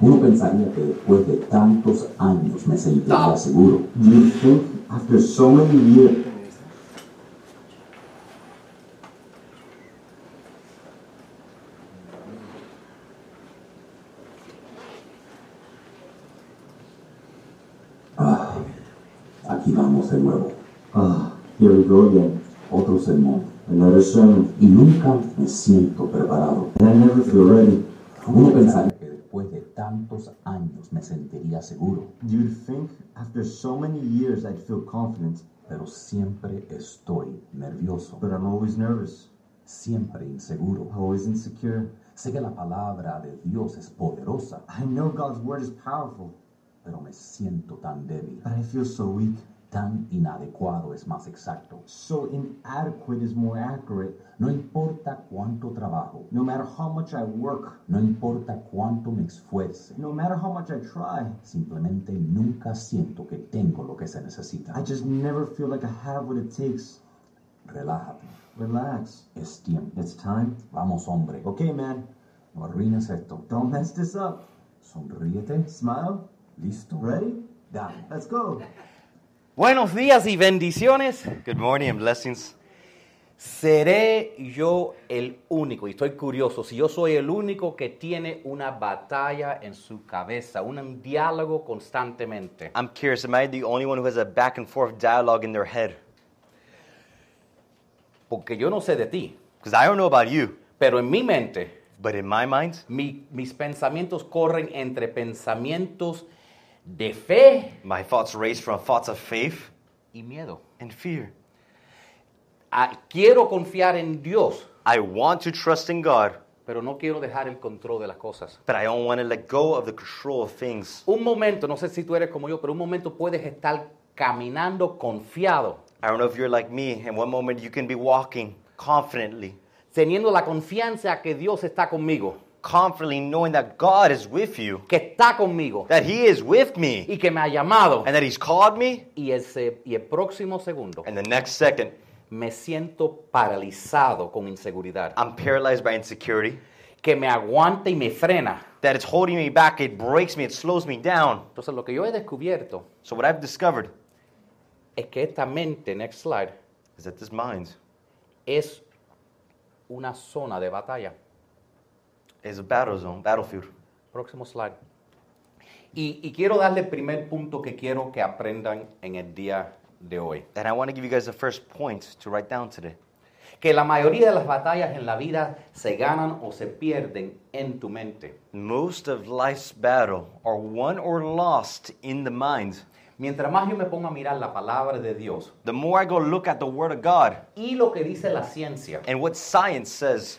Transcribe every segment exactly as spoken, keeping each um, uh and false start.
Uno pensaría que después de tantos años me sentiría seguro. Do you think after so many years... Ah, aquí vamos de nuevo. Ah, here we go again. Otro sermón. Another sermon. Y nunca me siento preparado. And I never feel ready. Uno pensaría que después de tantos años me sentiría seguro. You'd think after so many years I'd feel confident, Pero siempre estoy nervioso. but I'm always nervous, Siempre inseguro. always insecure. Sé que la palabra de Dios es poderosa, I know God's word is powerful, pero me siento tan débil. but I feel so weak. Tan inadecuado es más exacto. So inadequate is more accurate. No importa cuánto trabajo, No matter how much I work, no importa cuánto me esfuerce, no matter how much I try, simplemente nunca siento que tengo lo que se necesita. I just never feel like I have what it takes. Relájate, Relax. es tiempo. It's time. Vamos, hombre, Okay, man. no arruines esto. Don't mess this up. Sonríete, Smile. listo, Ready? dale. Let's go. Buenos días y bendiciones. Good morning and blessings. Seré yo el único, y estoy curioso, si yo soy el único que tiene una batalla en su cabeza, un diálogo constantemente. I'm curious, am I the only one who has a back and forth dialogue in their head? Porque yo no sé de ti, Because I don't know about you, pero en mi mente, but in my mind, mi- mis pensamientos corren entre pensamientos de fe my thoughts race from thoughts of faith y miedo. and fear. Ah, quiero confiar en Dios, I want to trust in God, pero no quiero dejar el control de las cosas. but I don't want to let go of the control of things. Un momento, no sé si tú eres como yo, pero un momento puedes estar caminando confiado, I don't know if you're like me. In one moment, you can be walking confidently, teniendo la confianza que Dios está conmigo, confidently knowing that God is with you, que está conmigo that He is with me, y que me ha llamado. and that He's called me, Y, ese, y el próximo segundo and the next second, me siento paralizado con inseguridad, I'm paralyzed by insecurity, que me aguanta y me frena. that it's holding me back, it breaks me, it slows me down. Entonces lo que yo he descubierto So what I've discovered es que esta mente, next slide, is that this mind es una zona de batalla. is a battle zone, battlefield. Próximo slide. Y, y quiero darle el primer punto que quiero que aprendan en el día de hoy. And I want to give you guys the first point to write down today. Que la mayoría de las batallas en la vida se ganan o se pierden en tu mente. Most of life's battle are won or lost in the mind. Mientras más yo me pongo a mirar la palabra de Dios The more I go look at the Word of God y lo que dice la ciencia, and what science says,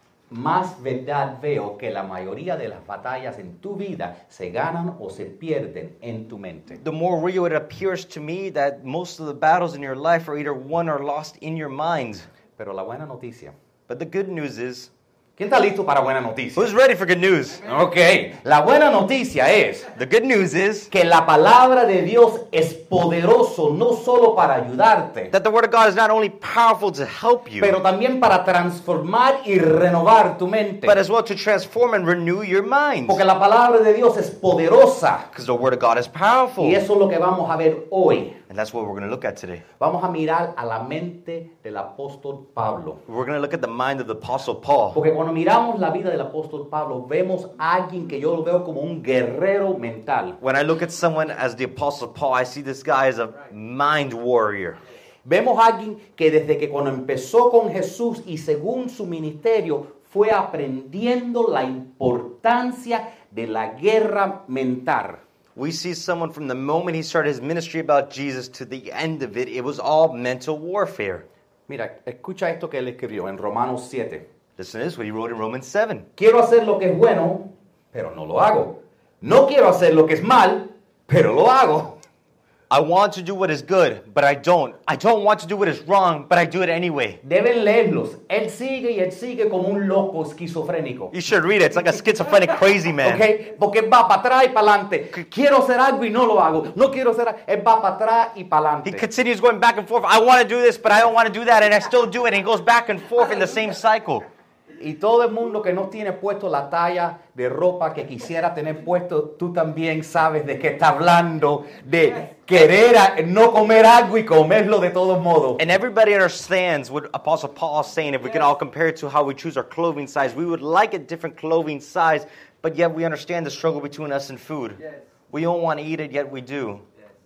más verdad veo que la mayoría de las batallas en tu vida se ganan o se pierden en tu mente. the more real it appears to me that most of the battles in your life are either won or lost in your mind. Pero la buena noticia. But the good news is, ¿Quién está listo para buena noticia? who's ready for good news? Ok, la buena noticia es The good news is que la palabra de Dios es poderoso no solo para ayudarte, that the Word of God is not only powerful to help you, pero también para transformar y renovar tu mente. but as well to transform and renew your mind. Porque la palabra de Dios es poderosa. Because the Word of God is powerful. Y eso es lo que vamos a ver hoy. And that's what we're going to look at today. Vamos a mirar a la mente del apóstol Pablo. We're going to look at the mind of the Apostle Paul. Porque cuando miramos la vida del apóstol Pablo, vemos a alguien que yo lo veo como un guerrero mental. When I look at someone as the Apostle Paul, I see this guy as a mind warrior. Vemos a alguien que desde que cuando empezó con Jesús y según su ministerio, fue aprendiendo la importancia de la guerra mental. We see someone from the moment he started his ministry about Jesus to the end of it, it was all mental warfare. Mira, escucha esto que él escribió en Romanos siete. Listen to this, what he wrote in Romans seven. Quiero hacer lo que es bueno, pero no lo hago. No quiero hacer lo que es mal, pero lo hago. I want to do what is good, but I don't. I don't want to do what is wrong, but I do it anyway. Deben leerlos. Él sigue y él sigue como un loco esquizofrénico. You should read it. It's like a schizophrenic crazy man. ¿Ok? Porque va para atrás y para adelante. Quiero hacer algo y no lo hago. No quiero hacer algo. Él va para atrás y para He adelante. continues going back and forth. I want to do this, but I don't want to do that, and I still do it. And he goes back and forth in the same cycle. Y todo el mundo que no tiene puesto la talla de ropa que quisiera tener puesto, tú también sabes de qué está hablando, de querer a- no comer algo y comerlo de todos modos. And everybody understands what Apostle Paul is saying. If we can all compare it to how we choose our clothing size, we would like a different clothing size, but yet we understand the struggle between us and food. We don't want to eat it, yet we do.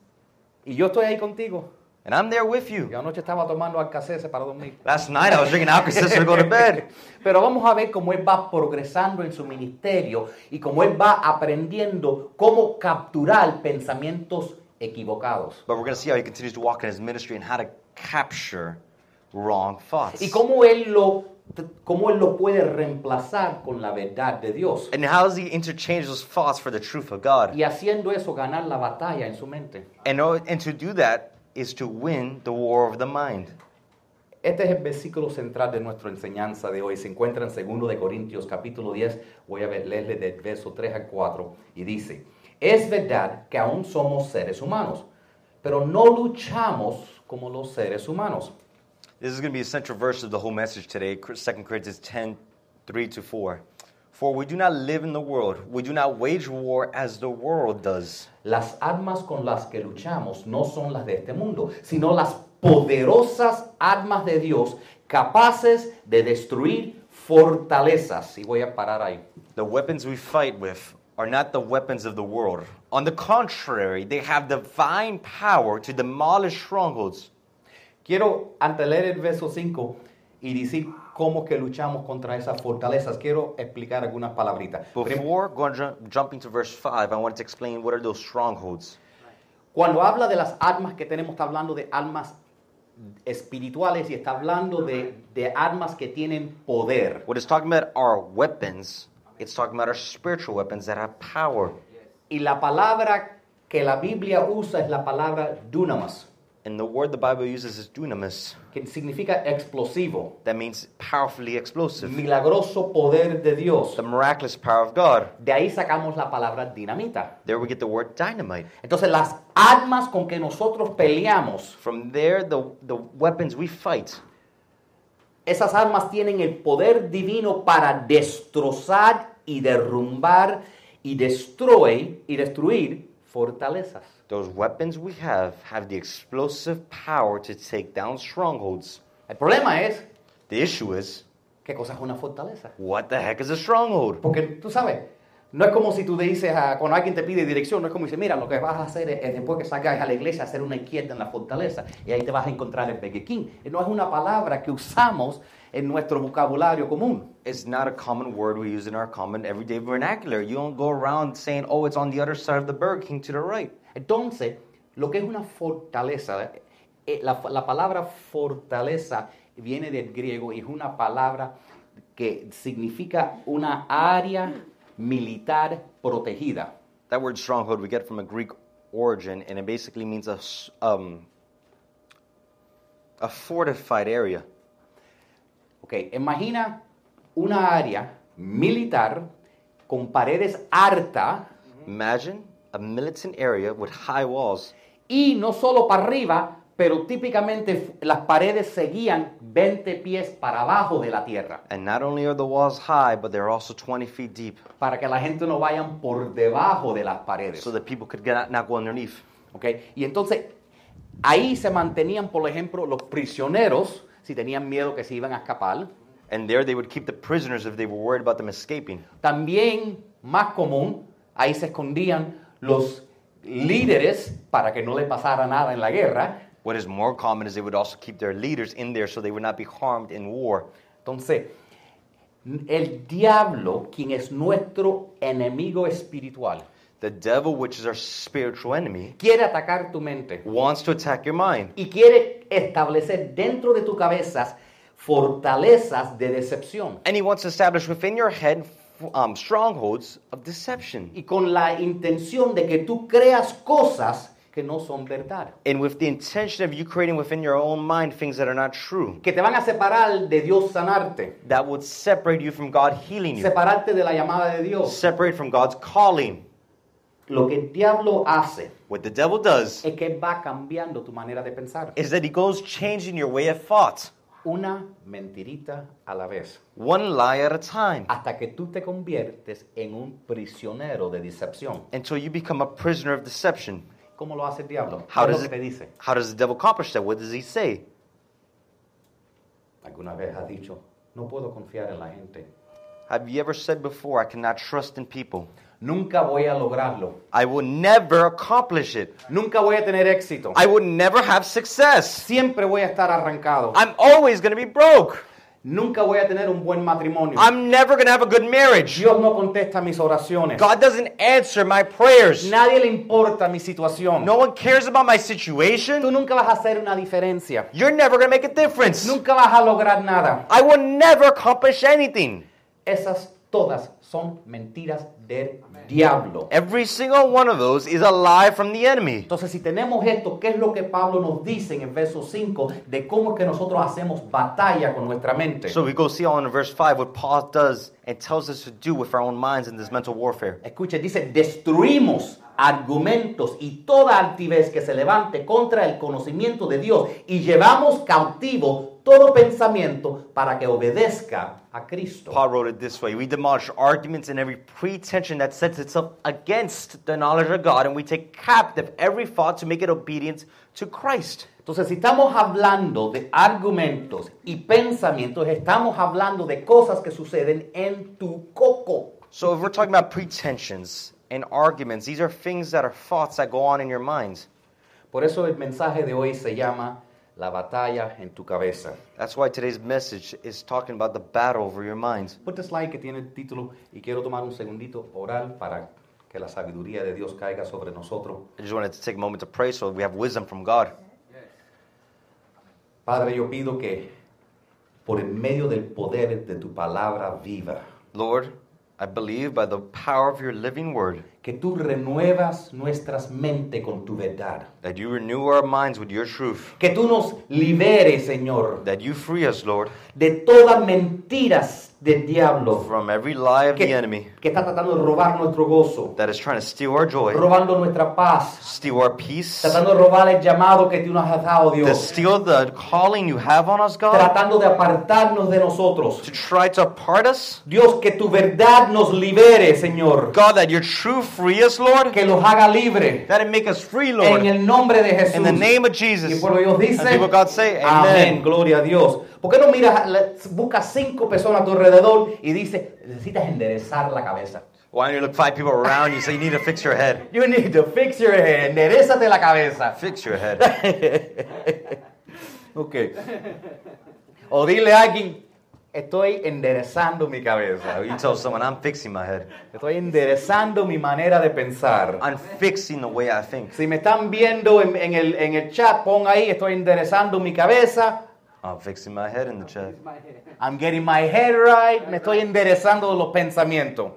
Y yo estoy ahí contigo. And I'm there with you. Yo anoche estaba tomando Alka-Seltzer para dormir. Last night I was drinking Alka-Seltzer to go to bed. Pero vamos a ver cómo él va progresando en su ministerio y cómo él va aprendiendo cómo capturar pensamientos equivocados. But we're going to see how he continues to walk in his ministry and how to capture wrong thoughts. Y cómo él lo, cómo él lo puede reemplazar con la verdad de Dios. And how does he interchange those thoughts for the truth of God? Y haciendo eso, ganar la batalla en su mente. And, oh, and to do that is to win the war of the mind. Este es el versículo central de nuestra enseñanza de hoy. Se encuentra en segundo de Corintios capítulo diez. Voy a ver, leerle del verso tres al cuatro. Y dice, es verdad que aún somos seres humanos, pero no luchamos como los seres humanos. This is going to be a central verse of the whole message today, Second Corinthians ten, three to four. For we do not live in the world. We do not wage war as the world does. Las armas con las que luchamos no son las de este mundo, sino las poderosas armas de Dios, capaces de destruir fortalezas. Y voy a parar ahí. The weapons we fight with are not the weapons of the world. On the contrary, they have divine power to demolish strongholds. Quiero, antes de leer el verso cinco y decir cómo que luchamos contra esas fortalezas, quiero explicar algunas palabritas. Before going, ju- jumping to verse five, I wanted to explain what are those strongholds. Cuando habla de las armas que tenemos, está hablando de armas espirituales y está hablando de, de armas que tienen poder. What it's talking about are weapons. It's talking about our spiritual weapons that have power. Y la palabra que la Biblia usa es la palabra dunamis, And the word the Bible uses is dunamis. que significa explosivo, That means powerfully explosive. milagroso poder de Dios. The miraculous power of God. De ahí sacamos la palabra dinamita. There we get the word dynamite. Entonces las armas con que nosotros peleamos, From there, the, the weapons we fight, esas armas tienen el poder divino para destrozar y derrumbar y destruir, y destruir fortalezas. those weapons we have, have the explosive power to take down strongholds. El problema es, The issue is, ¿qué cosa es una fortaleza? what the heck is a stronghold? Porque tú sabes, no es como si tú le dices, a, cuando alguien te pide dirección, no es como dice, mira, lo que vas a hacer es, es después que salgas a la iglesia, hacer una izquierda en la fortaleza y ahí te vas a encontrar el Burger King. No es una palabra que usamos en nuestro vocabulario común. It's not a common word we use in our common everyday vernacular. You don't go around saying, oh, it's on the other side of the Burger King to the right. Entonces, lo que es una fortaleza, eh, la, la palabra fortaleza viene del griego y es una palabra que significa una área militar protegida. That word stronghold we get from a Greek origin, and it basically means a, s- um, a fortified area. Okay, imagina una área militar con paredes altas Imagine a militant area with high walls, y no solo para arriba, pero típicamente f- las paredes seguían veinte pies para abajo de la tierra, and not only are the walls high, but they're also twenty feet deep, para que la gente no vayan por debajo de las paredes. so that people could get, not go underneath. Okay, y entonces ahí se mantenían, por ejemplo, los prisioneros, si tenían miedo que se iban a escapar. And there they would keep the prisoners if they were worried about them escaping. También, más común, ahí se escondían los líderes para que no le pasara nada en la guerra. What is more common is they would also keep their leaders in there so they would not be harmed in war. Entonces, el diablo, quien es nuestro enemigo espiritual, The devil, which is our spiritual enemy, quiere atacar tu mente wants to attack your mind. y quiere establecer dentro de tu cabeza fortalezas de decepción. And he wants to establish within your head um, strongholds of deception. Y con la intención de que tú creas cosas que no son verdad, And with the intention of you creating within your own mind things that are not true. que te van a separar de Dios sanarte, That would separate you from God healing you. separarte de la llamada de Dios. Separate from God's calling. Lo que el diablo hace What the devil does es que va cambiando tu manera de pensar. is that he goes changing your way of thought. una mentirita a la vez, one lie at a time, hasta que tú te conviertes en un prisionero de decepción. until you become a prisoner of deception. ¿Cómo lo hace el diablo? How ¿Qué es does lo que te it, dice? how does the devil accomplish that? What does he say? ¿Alguna vez has dicho, no puedo confiar en la gente? Have you ever said before, I cannot trust in people? Nunca voy a lograrlo. I will never accomplish it. Nunca voy a tener éxito. I will never have success. Siempre voy a estar arrancado. I'm always going to be broke. Nunca voy a tener un buen matrimonio. I'm never going to have a good marriage. Dios no contesta mis oraciones. God doesn't answer my prayers. Nadie le importa mi situación. No one cares about my Tú situation. nunca vas a hacer una diferencia. You're never going to make a difference. Nunca vas a lograr nada. I will never accomplish anything. Esas todas son mentiras del diablo. Every single one of those is a lie from the enemy. Entonces, si tenemos esto, ¿qué es lo que Pablo nos dice en el verso cinco de cómo es que nosotros hacemos batalla con nuestra mente? So we go see on in verse five what Paul does and tells us to do with our own minds in this mental warfare. Escuche, dice, destruimos argumentos y toda altivez que se levante contra el conocimiento de Dios y llevamos cautivo todo pensamiento para que obedezca a Cristo. Paul wrote it this way: we demolish arguments and every pretension that sets itself against the knowledge of God, and we take captive every thought to make it obedient to Christ. Entonces, si estamos hablando de argumentos y pensamientos, estamos hablando de cosas que suceden en tu coco. So if we're talking about pretensions and arguments, these are things that are thoughts that go on in your minds. Por eso el mensaje de hoy se llama La batalla en tu cabeza. That's why today's message is talking about the battle over your minds. Ponte slide que tiene el título y quiero tomar un segundito oral para que la sabiduría de Dios caiga sobre nosotros. I just wanted to take a moment to pray so we have wisdom from God. Padre, yo pido que por el medio del poder de tu palabra viva, Lord, I believe by the power of your living word que tú renuevas nuestras mentes con tu verdad. that you renew our minds with your truth, Que tú nos liberes, Señor, that you free us, Lord, de todas mentiras del diablo from every lie of the que, enemy que está tratando de robar nuestro gozo, that is trying to steal our joy, robando nuestra paz, steal our peace, tratando de robar el llamado que tú nos has dado, to Dios, steal the calling you have on us, God, tratando de apartarnos de nosotros. to try to apart us. Dios, que tu verdad nos libere, Señor, God, that your truth free us, Lord, que los haga libre that it make us free, Lord, en el nombre de Jesús. in the name of Y Jesus. por Dios dice, And people of God say, amén, amen. gloria a Dios. ¿Por qué no miras, le- buscas cinco personas a tu alrededor y dices, necesitas enderezar la cabeza? Why don't you look five people around you say you need to fix your head? You need to fix your head, enderezate la cabeza. Fix your head. Ok. O dile a alguien, estoy enderezando mi cabeza. You tell someone, I'm fixing my head. Estoy enderezando mi manera de pensar. I'm fixing the way I think. Si me están viendo en, en el, en el chat, pon ahí, estoy enderezando mi cabeza. I'm fixing my head in the chat. I'm getting my head right. Me estoy enderezando los pensamientos.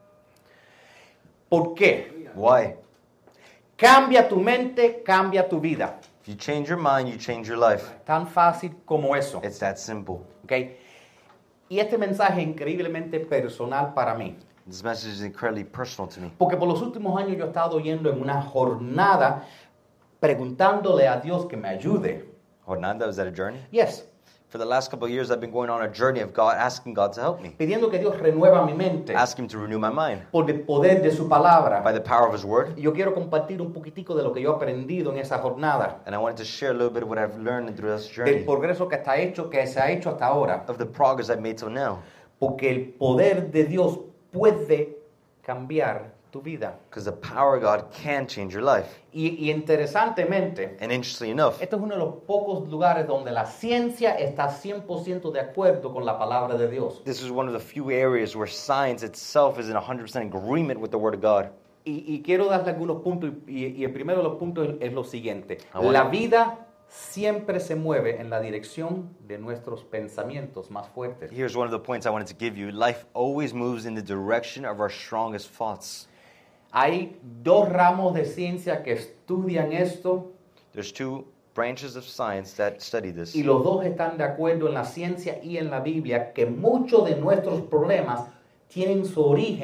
¿Por qué? Why? Cambia tu mente, cambia tu vida. If you change your mind, you change your life. Tan fácil como eso. It's that simple. ¿Ok? Y este mensaje es increíblemente personal para mí. This message is incredibly personal to me. Porque por los últimos años yo he estado yendo en una jornada preguntándole a Dios que me ayude. Jornada, was that a journey? Yes. For the last couple of years, I've been going on a journey of God, asking God to help me. Pidiendo que Dios renueva mi mente Ask Him to renew my mind por el poder de su palabra. by the power of His Word. Y yo quiero compartir un poquitico de lo que yo he aprendido en esa jornada. And I wanted to share a little bit of what I've learned through this Del journey, progreso que está hecho, que se ha hecho hasta ahora. of the progress I've made till now. Porque el poder de Dios puede cambiar tu vida. Because the power of God can change your life. Y, y interesantemente, And interestingly enough, este es uno de los pocos lugares donde la ciencia está cien por ciento de acuerdo con la palabra de Dios. this is one of the few areas where science itself is in one hundred percent agreement with the Word of God. Y, y quiero darle algunos puntos, y, y el primero de los puntos es, es lo siguiente. Ah, bueno. La vida siempre se mueve en la dirección de nuestros pensamientos más fuertes. Here's one of the points I wanted to give you. Life always moves in the direction of our strongest thoughts. Hay dos ramos de ciencia que estudian esto There's two branches of science that study this. y los dos están de acuerdo en la ciencia y en la Biblia que muchos de nuestros problemas tienen su origen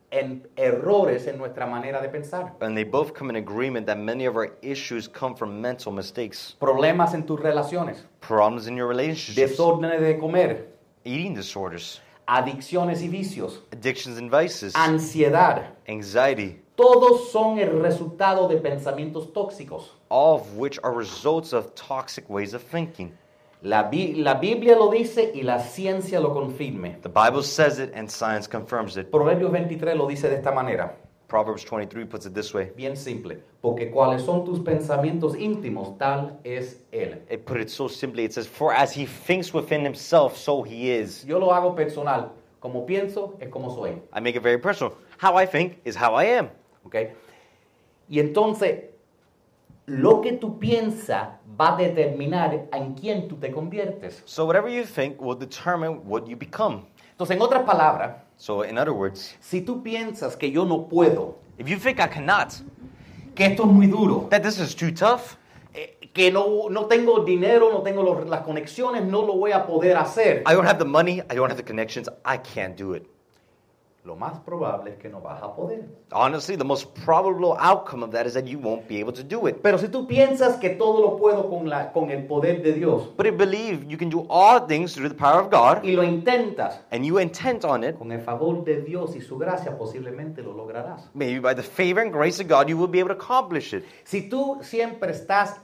en errores en nuestra manera de pensar. And they both come in agreement that many of our issues come from mental mistakes. Problemas en tus relaciones, Problems in your relationships. desórdenes de comer, Eating disorders. adicciones y vicios, Addictions and vices. ansiedad. Anxiety. Todos son el resultado de pensamientos tóxicos. All of which are results of toxic ways of thinking. La, Bi- la Biblia lo dice y la ciencia lo confirme. The Bible says it and science confirms it. Proverbios veintitrés lo dice de esta manera, Proverbs twenty-three puts it this way. bien simple. Porque cuáles son tus pensamientos íntimos, tal es él. It put it so simply. It says, for as he thinks within himself, so he is. Yo lo hago personal. Como pienso, es como soy. I make it very personal. How I think is how I am. ¿Ok? Y entonces, lo que tú piensas va a determinar en quién tú te conviertes. So whatever you think will determine what you become. Entonces, en otras palabras, So in other words, si tú piensas que yo no puedo, if you think I cannot, que esto es muy duro, that this is too tough, eh, que no, no tengo dinero, no tengo los- las conexiones, no lo voy a poder hacer, I don't have the money, I don't have the connections, I can't do it. lo más probable es que no vas a poder. Honestly, the most probable outcome of that is that you won't be able to do it. Pero si tú piensas que todo lo puedo con, la, con el poder de Dios But if you believe you can do all things through the power of God, y lo intentas, and you intent on it, con el favor de Dios y su gracia posiblemente lo lograrás. maybe by the favor and grace of God, you will be able to accomplish it. Si tú siempre estás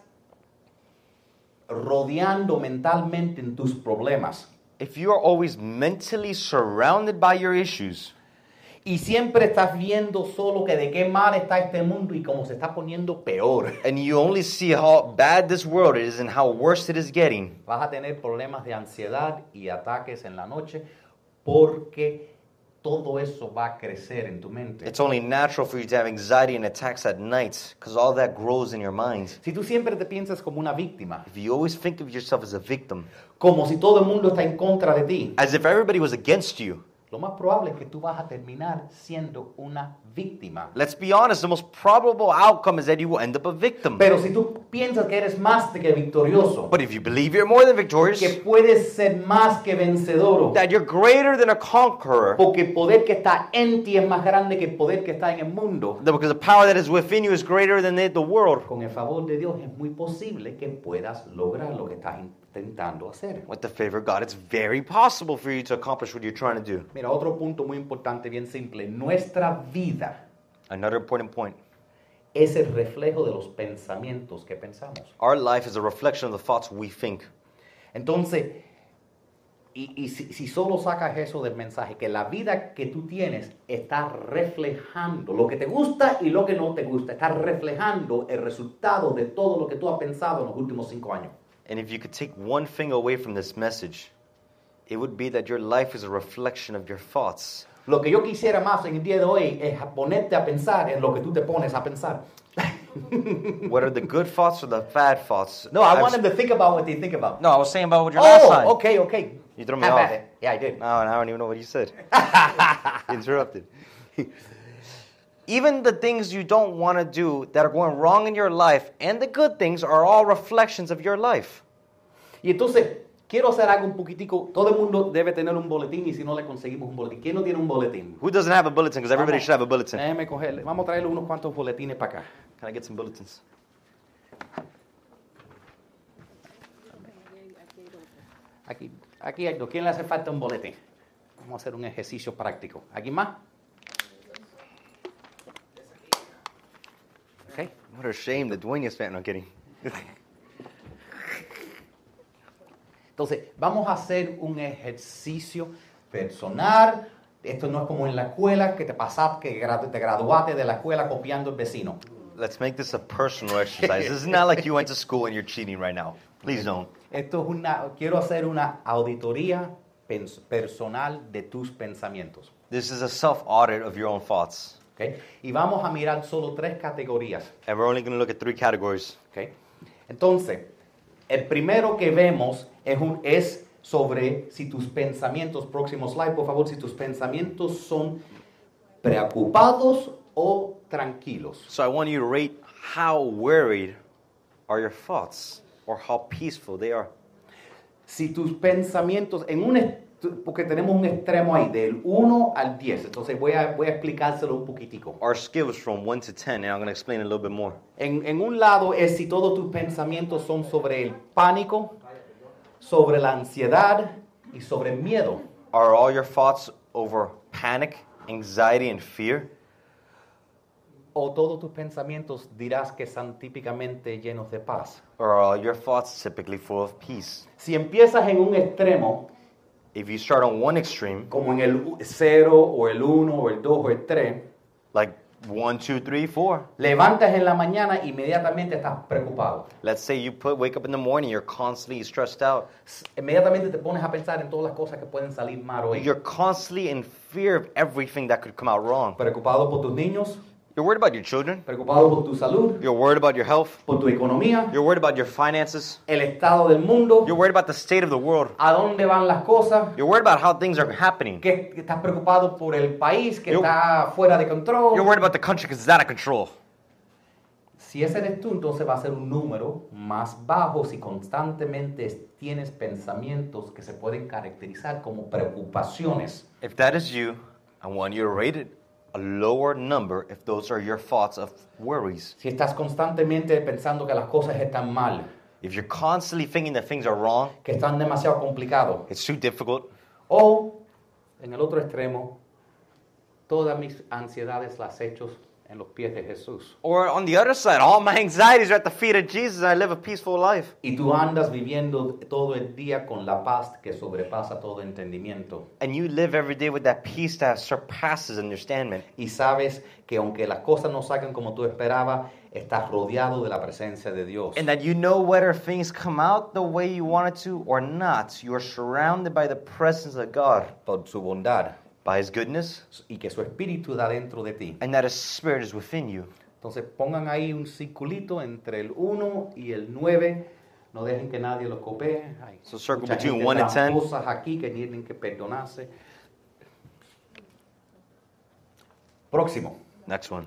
rodeando mentalmente en tus problemas If you are always mentally surrounded by your issues, y siempre estás viendo solo que de qué mal está este mundo y cómo se está poniendo peor, and you only see how bad this world is and how worse it is getting, vas a tener problemas de ansiedad y ataques en la noche porque todo eso va a crecer en tu mente. it's only natural for you to have anxiety and attacks at night because all that grows in your mind. Si tú siempre te piensas como una víctima, If you always think of yourself as a victim, como si todo el mundo está en contra de ti, as if everybody was against you, lo más probable es que tú vas a terminar siendo una víctima. let's be honest, the most probable outcome is that you will end up a victim. Pero si tú piensas que eres más que victorioso, But if you believe you're more than victorious, que puedes ser más que vencedor, that you're greater than a conqueror, porque el poder que está en ti es más grande que el poder que está en el mundo, that because the power that is within you is greater than the the world, con el favor de Dios es muy posible que puedas lograr lo que estás intentando hacer. with the favor of God, it's very possible for you to accomplish what you're trying to do. Mira, otro punto muy importante, bien simple. Nuestra vida Another important point. es el reflejo de los pensamientos que pensamos. Our life is a reflection of the thoughts we think. Entonces, y, y si, si solo sacas eso del mensaje, que la vida que tú tienes está reflejando lo que te gusta y lo que no te gusta, está reflejando el resultado de todo lo que tú has pensado en los últimos cinco años. And if you could take one thing away from this message, it would be that your life is a reflection of your thoughts. Lo que yo quisiera más en el día de hoy es ponerte a pensar en lo que tú te pones a pensar. What are the good thoughts or the bad thoughts? No, I I've- want them to think about what they think about. No, I was saying about what your last Oh, line. okay, okay. You threw me Have off. at it. Yeah, I did. No, and I don't even know what you said. Interrupted. Even the things you don't want to do that are going wrong in your life and the good things are all reflections of your life. Y entonces, quiero hacer algo un poquitico. Todo el mundo debe tener un boletín y si no le conseguimos un boletín. ¿Quién no tiene un boletín? Who doesn't have a bulletin? Because everybody Vamos- should have a bulletin. Déjeme cogerle. Vamos a traerle unos cuantos boletines para acá. Can I get some bulletins? Aquí, aquí hay dos. ¿Quién le hace falta un boletín? Vamos a hacer un ejercicio práctico. ¿Aquí más? Okay. What a shame that Dwayne is fat. No, I'm kidding. Entonces, vamos a hacer un ejercicio personal. Esto no es como en la escuela, que te pasaste, que gradu- te graduaste de la escuela copiando el vecino. Let's make this a personal exercise. This is not like you went to school and you're cheating right now. Please don't. Esto es una, quiero hacer una auditoría pens- personal de tus pensamientos. This is a self-audit of your own thoughts. ¿Ok? Y vamos a mirar solo tres categorías. And we're only going to look at three categories. ¿Ok? Entonces, el primero que vemos es, un, es sobre si tus pensamientos, próximo slide por favor, si tus pensamientos son preocupados o tranquilos. So I want you to rate how worried are your thoughts or how peaceful they are. Si tus pensamientos, en un, es- tú- porque tenemos un extremo ahí, del uno al diez. Entonces voy a, voy a explicárselo un poquitico. Our scale is from one to ten, and I'm going to explain it a little bit more. En, en un lado es si todos tus pensamientos son sobre el pánico, sobre la ansiedad y sobre el miedo. Are all your thoughts over panic, anxiety, and fear? O todos tus pensamientos dirás que son típicamente llenos de paz. Or are all your thoughts typically full of peace? Si empiezas en un extremo, If you start on one extreme, como en el cero o el uno o el dos o el tres, like one, two, three, four. levantas en la mañana e inmediatamente estás preocupado. Let's say you put wake up in the morning, you're constantly stressed out. Inmediatamente te pones a pensar en todas las cosas que pueden salir mal hoy. You're constantly in fear of everything that could come out wrong. Preocupado por tus niños, You're worried about your children. preocupado por tu salud, You're worried about your health. por tu economía, You're worried about your finances. el estado del mundo, You're worried about the state of the world. a dónde van las cosas, You're worried about how things are happening. que, que estás preocupado por el país que Yo- está fuera de control. You're worried about the country because it's out of control. Si ese eres tú, entonces va a ser un número más bajo si constantemente tienes pensamientos que se pueden caracterizar como preocupaciones. If that is you, I want you to rate it a lower number if those are your thoughts of worries. Si estás constantemente pensando que las cosas están mal, If you're constantly thinking that things are wrong, que están demasiado complicados, it's too difficult, o en el otro extremo, todas mis ansiedades las echo en los pies de Jesús. or on the other side, all my anxieties are at the feet of Jesus and I live a peaceful life. Y tú andas viviendo todo el día con la paz que sobrepasa todo entendimiento. And you live every day with that peace that surpasses understanding. Y sabes que aunque las cosas no salgan como tú esperabas, estás rodeado de la presencia de Dios. And that you know whether things come out the way you want it to or not, you are surrounded by the presence of God, Por su bondad by His goodness, y que su espíritu da dentro de ti. and that His Spirit is within you. Entonces pongan ahí un circulito entre el uno y el nueve. No dejen que nadie los copie. Hay So circle mucha between gente one and ten. tramposas aquí que tienen que perdonarse. Próximo. Next one.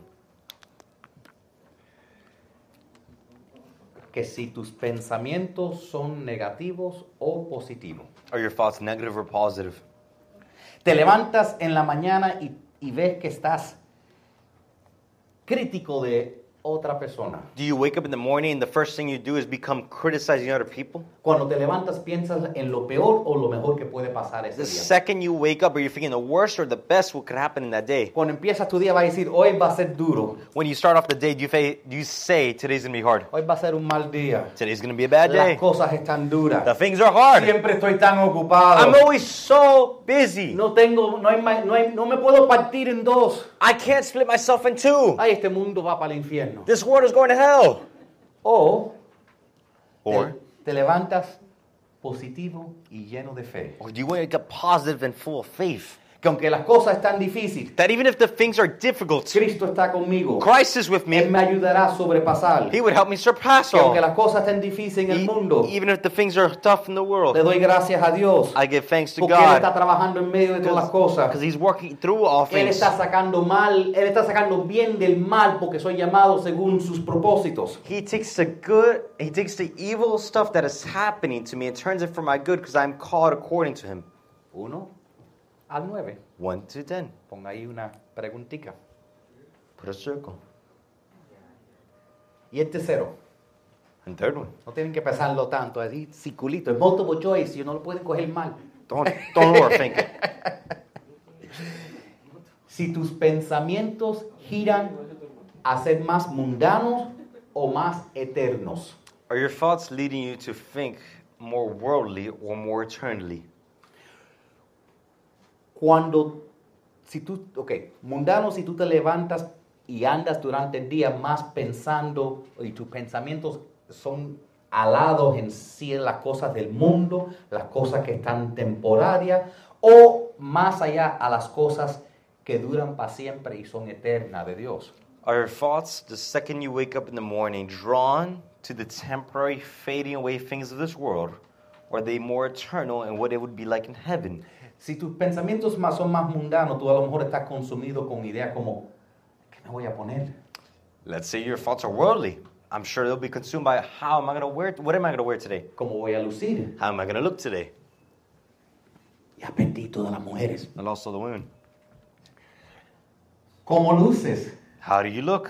Que si tus pensamientos son negativos o positivos. Are your thoughts negative or positive? Te levantas en la mañana y, y ves que estás crítico de otra persona. Do you wake up in the morning and the first thing you do is become criticizing other people? Cuando te levantas piensas en lo peor o lo mejor que puede pasar ese The día. second you wake up, are you thinking the worst or the best what could happen in that day? Cuando empiezas tu día vas a decir, hoy va a ser duro, When you start off the day, do you, fa- do you say today's going to be hard? hoy va a ser un mal día. Today's going to be a bad Las day. cosas están duras. The things are hard. Siempre estoy tan ocupado. I'm always so busy. No tengo, no hay, ma- no hay, no me puedo partir en dos. I can't split myself in two. Ay, este mundo va para el infierno. This world is going to hell. O Or, te, te levantas positivo y lleno de fe. or do you wake up positive and full of faith? Que aunque las cosas están difíciles, That even if the things are difficult, Cristo está conmigo. Christ is with Él me. me ayudará a sobrepasar. He would help me surpass Que all. aunque las cosas estén difíciles en el E- mundo, even if the things are tough in the le world, doy gracias a Dios. I give thanks to Porque Él está God trabajando en medio de todas las cosas. because He's working through all Él things. está sacando mal, Él está sacando bien del mal porque soy llamado según sus propósitos. He takes the good, He takes the evil stuff that is happening to me and turns it for my good because I'm called according to Him. Uno al nueve. One to ten. Ponga ahí una preguntita. Put a circle. Y el tercero. And third one. No tienen que pensarlo tanto, así, circulito. Es multiple choice y no lo pueden coger mal. Don't don't overthink it. Si tus pensamientos giran a ser más mundanos o más eternos. Are your thoughts leading you to think more worldly or more eternally? Cuando, si tú, ok, mundano si tú te levantas y andas durante el día más pensando y tus pensamientos son alados en sí en las cosas del mundo, las cosas que están temporarias o más allá a las cosas que duran para siempre y son eternas de Dios. Are your thoughts, the second you wake up in the morning, drawn to the temporary fading away things of this world, or are they more eternal and what it would be like in heaven? Si tus pensamientos más son más mundanos, tú a lo mejor estás consumido con ideas como, ¿qué me voy a poner? Let's say your thoughts are worldly. I'm sure they'll be consumed by how am I going to wear, what am I going to wear today? ¿Cómo voy a lucir? How am I going to look today? y apetito de las mujeres. and also the women. ¿Cómo luces? How do you look?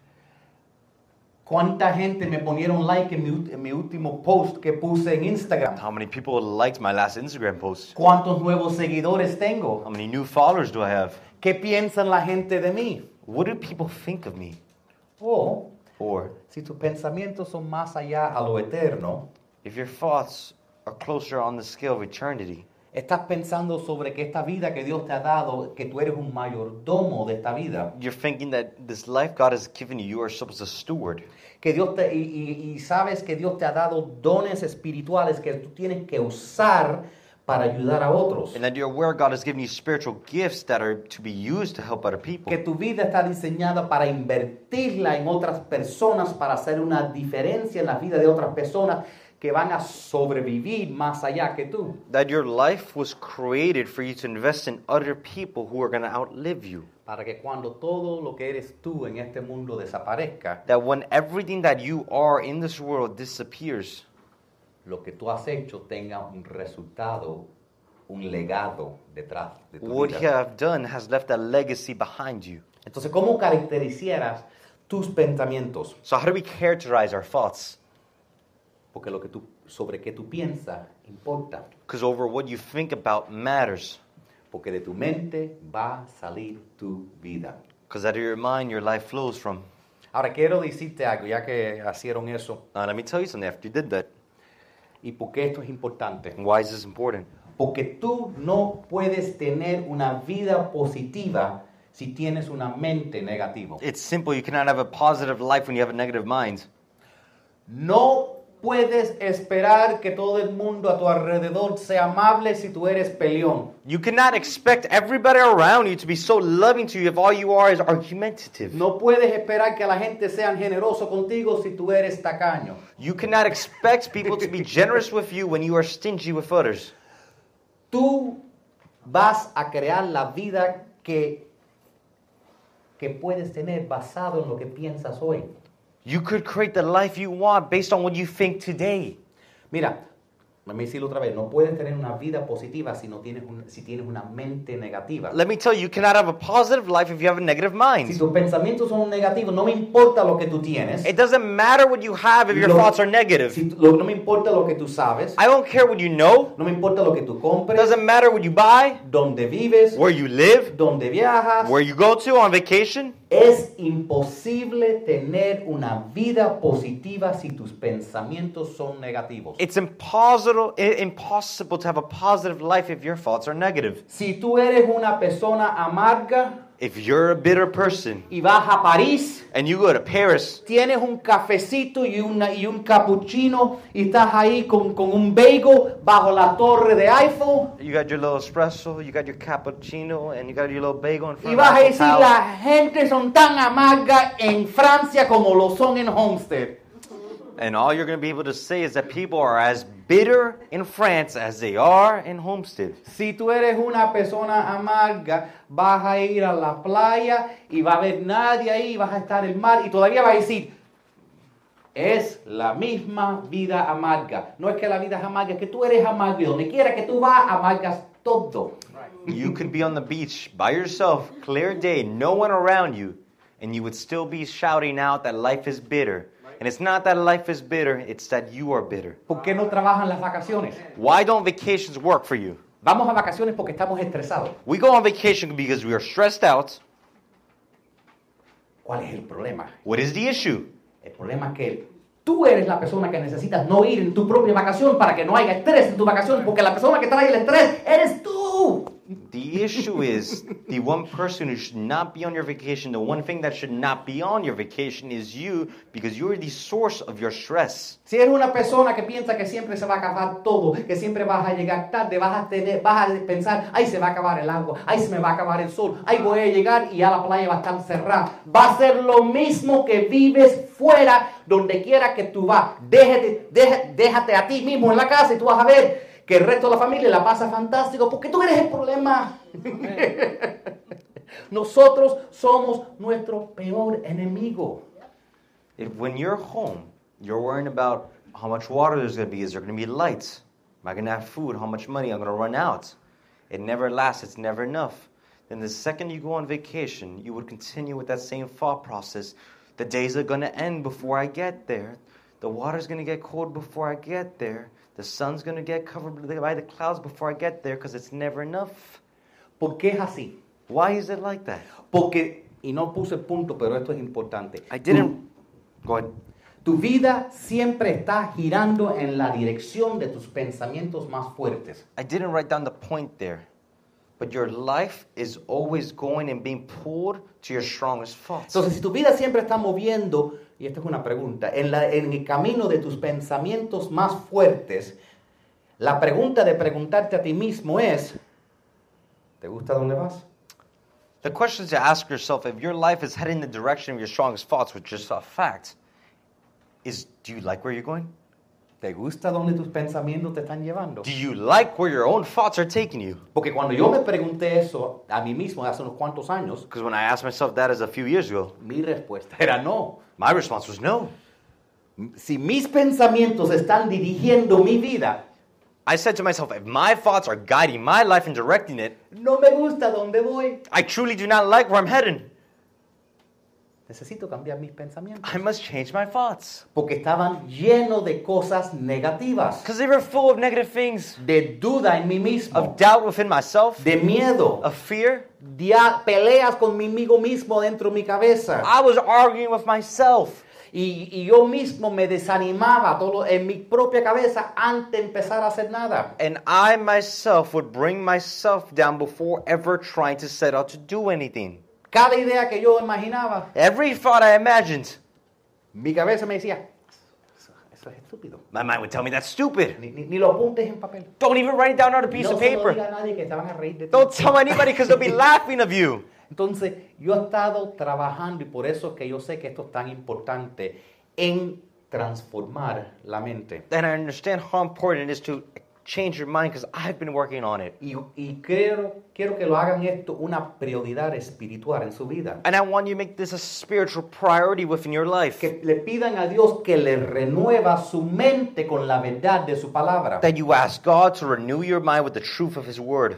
¿Cuánta gente me ponieron like en mi, ult- en mi último post que puse en Instagram? How many people liked my last Instagram post? ¿Cuántos nuevos seguidores tengo? How many new followers do I have? ¿Qué piensan la gente de mí? What do people think of me? O Or si tus pensamientos son más allá a lo eterno, if your thoughts are closer on the scale of eternity, estás pensando sobre que esta vida que Dios te ha dado, que tú eres un mayordomo de esta vida, you're thinking that this life God has given you, you are supposed to steward. que Dios te, y, y- y sabes que Dios te ha dado dones espirituales que tú tienes que usar para ayudar a otros. And that you're aware God has given you spiritual gifts that are to be used to help other people. Que tu vida está diseñada para invertirla en otras personas, para hacer una diferencia en la vida de otras personas que van a sobrevivir más allá que tú. That your life was created for you to invest in other people who are going to outlive you. Para que cuando todo lo que eres tú en este mundo desaparezca, That when everything that you are in this world disappears, lo que tú has hecho tenga un resultado, un legado detrás de tu what you vida. have done has left a legacy behind you. Entonces, ¿cómo caracterizaras tus pensamientos? So how do we characterize our thoughts? Porque lo que tú, sobre qué tú piensas importa. Because over what you think about matters. Porque de tu mente va a salir tu vida. Because out of your mind, your life flows from. Ahora quiero decirte algo, ya que hicieron eso, Now, let me tell you something after you did that. y por qué esto es importante. Why is this important? Porque tú no puedes tener una vida positiva si tienes una mente negativa. It's simple. You cannot have a positive life when you have a negative mind. No puedes esperar que todo el mundo a tu alrededor sea amable si tú eres peleón. You cannot expect everybody around you to be so loving to you if all you are is argumentative. No puedes esperar que la gente sea generoso contigo si tú eres tacaño. You cannot expect people to be generous with you when you are stingy with others. Tú vas a crear la vida que, que puedes tener basado en lo que piensas hoy. You could create the life you want based on what you think today. Mira, me decirlo otra vez, no puedes tener una vida positiva si, no tienes un- si tienes una mente negativa. Let me tell you, you cannot have a positive life if you have a negative Si mind. tus pensamientos son negativos, no me importa lo que tú tienes. It doesn't matter what you have if your Lo- thoughts are negative. si- lo- no me importa lo que tú sabes. I don't care what you know. No me importa lo que tú It compres, doesn't matter what you buy, dónde vives, where you live, dónde viajas. where you go to on vacation. Es imposible tener una vida positiva si tus pensamientos son negativos. It's impossible, i- impossible to have a positive life if your thoughts are negative. Si tú eres una persona amarga If you're a bitter person y vas a París, and you go to Paris tienes un cafecito y, una, y un cappuccino y estás ahí con, con un bagel bajo la torre de Eiffel you got your little espresso, you got your cappuccino, and you got your little bagel in y front vas a of the decir house. la gente son tan amargas en Francia como lo son en Homestead. And all you're going to be able to say is that people are as bitter in France as they are in Homestead. Si tú eres una persona amarga, vas a ir a la playa y va a haber nadie ahí, vas a estar en el mar y todavía vas a decir, es la misma vida amarga. No es que la vida es amarga, es que tú eres amargo y donde quiera que tú vas, amargas todo. You could be on the beach by yourself, clear day, no one around you, and you would still be shouting out that life is bitter. And it's not that life is bitter, it's that you are bitter. ¿Por qué no trabajan las vacaciones? Why don't vacations work for you? Vamos a vacaciones porque estamos estresados. We go on vacation because we are stressed out. ¿Cuál es el problema? What is the issue? El problema es que tú eres la persona que necesitas no ir en tu propia vacación para que no haya estrés en tu vacación, porque la persona que trae el estrés eres tú. The issue is the one person who should not be on your vacation, the one thing that should not be on your vacation is you because you're the source of your stress. Si eres una persona que piensa que siempre se va a acabar todo, que siempre vas a llegar tarde, vas a tener, vas a pensar, ay, se va a acabar el agua, ay, se me va a acabar el sol, ay, voy a llegar y ya la playa va a estar cerrada. Va a ser lo mismo que vives fuera, donde quiera que tú vas. Déjate, déjate, déjate a ti mismo en la casa y tú vas a ver que el resto de la familia la pasa fantástico porque tú eres el problema. Nosotros somos nuestro peor enemigo. If when you're home, you're worrying about how much water there's going to be, is there going to be lights? Am I going to have food? How much money I'm going to run out? It never lasts. It's never enough. Then the second you go on vacation, you would continue with that same thought process. The days are going to end before I get there. The water's going to get cold before I get there. The sun's going to get covered by the clouds before I get there because it's never enough. ¿Por qué es así? Why is it like that? Porque, y no puse el punto, pero esto es importante. I didn't... Go ahead. Tu vida siempre está girando en la dirección de tus pensamientos más fuertes. I didn't write down the point there. But your life is always going and being pulled to your strongest thoughts. Entonces, si tu vida siempre está moviendo, y esta es una pregunta, en, la, en el camino de tus pensamientos más fuertes, la pregunta de preguntarte a ti mismo es, ¿te gusta dónde vas? The question to ask yourself, if your life is heading in the direction of your strongest thoughts, which is a fact, is, do you like where you're going? ¿Te gusta dónde tus pensamientos te están llevando? Do you like where your own thoughts are taking you? Porque cuando yo me pregunté eso a mí mismo hace unos cuantos años, Because when I asked myself that as a few years ago, mi respuesta era no. my response was no. Si mis pensamientos están dirigiendo mi vida, I said to myself, if my thoughts are guiding my life and directing it, no me gusta dónde voy. I truly do not like where I'm heading. Necesito cambiar mis pensamientos. I must change my thoughts. Porque estaban llenos de cosas negativas, Because they were full of negative things, de duda en mí mismo, of doubt within myself, de miedo, of fear. dia- peleas conmigo mismo dentro de mi cabeza. I was arguing with myself. Y, y yo mismo me desanimaba todo en mi propia cabeza antes de empezar a hacer nada. And I myself would bring myself down before ever trying to set out to do anything. Cada idea que yo imaginaba, Every thought I imagined, mi cabeza me decía, eso, eso es estúpido. my mind would tell me that's stupid. Ni, ni, ni lo apuntes en papel. Don't even write it down on a piece No of se lo paper. diga a nadie que te van a reír de ti. Don't tell anybody because they'll be laughing of you. Entonces, yo he estado trabajando y por eso es que yo sé que esto es tan importante en transformar la mente. And I understand how important it is to change your mind because I've been working on it. Y, y quiero, quiero que lo hagan esto una prioridad espiritual en su vida. And I want you to make this a spiritual priority within your life. Que le pidan a Dios que le renueva su mente con la verdad de su palabra. That you ask God to renew your mind with the truth of His Word.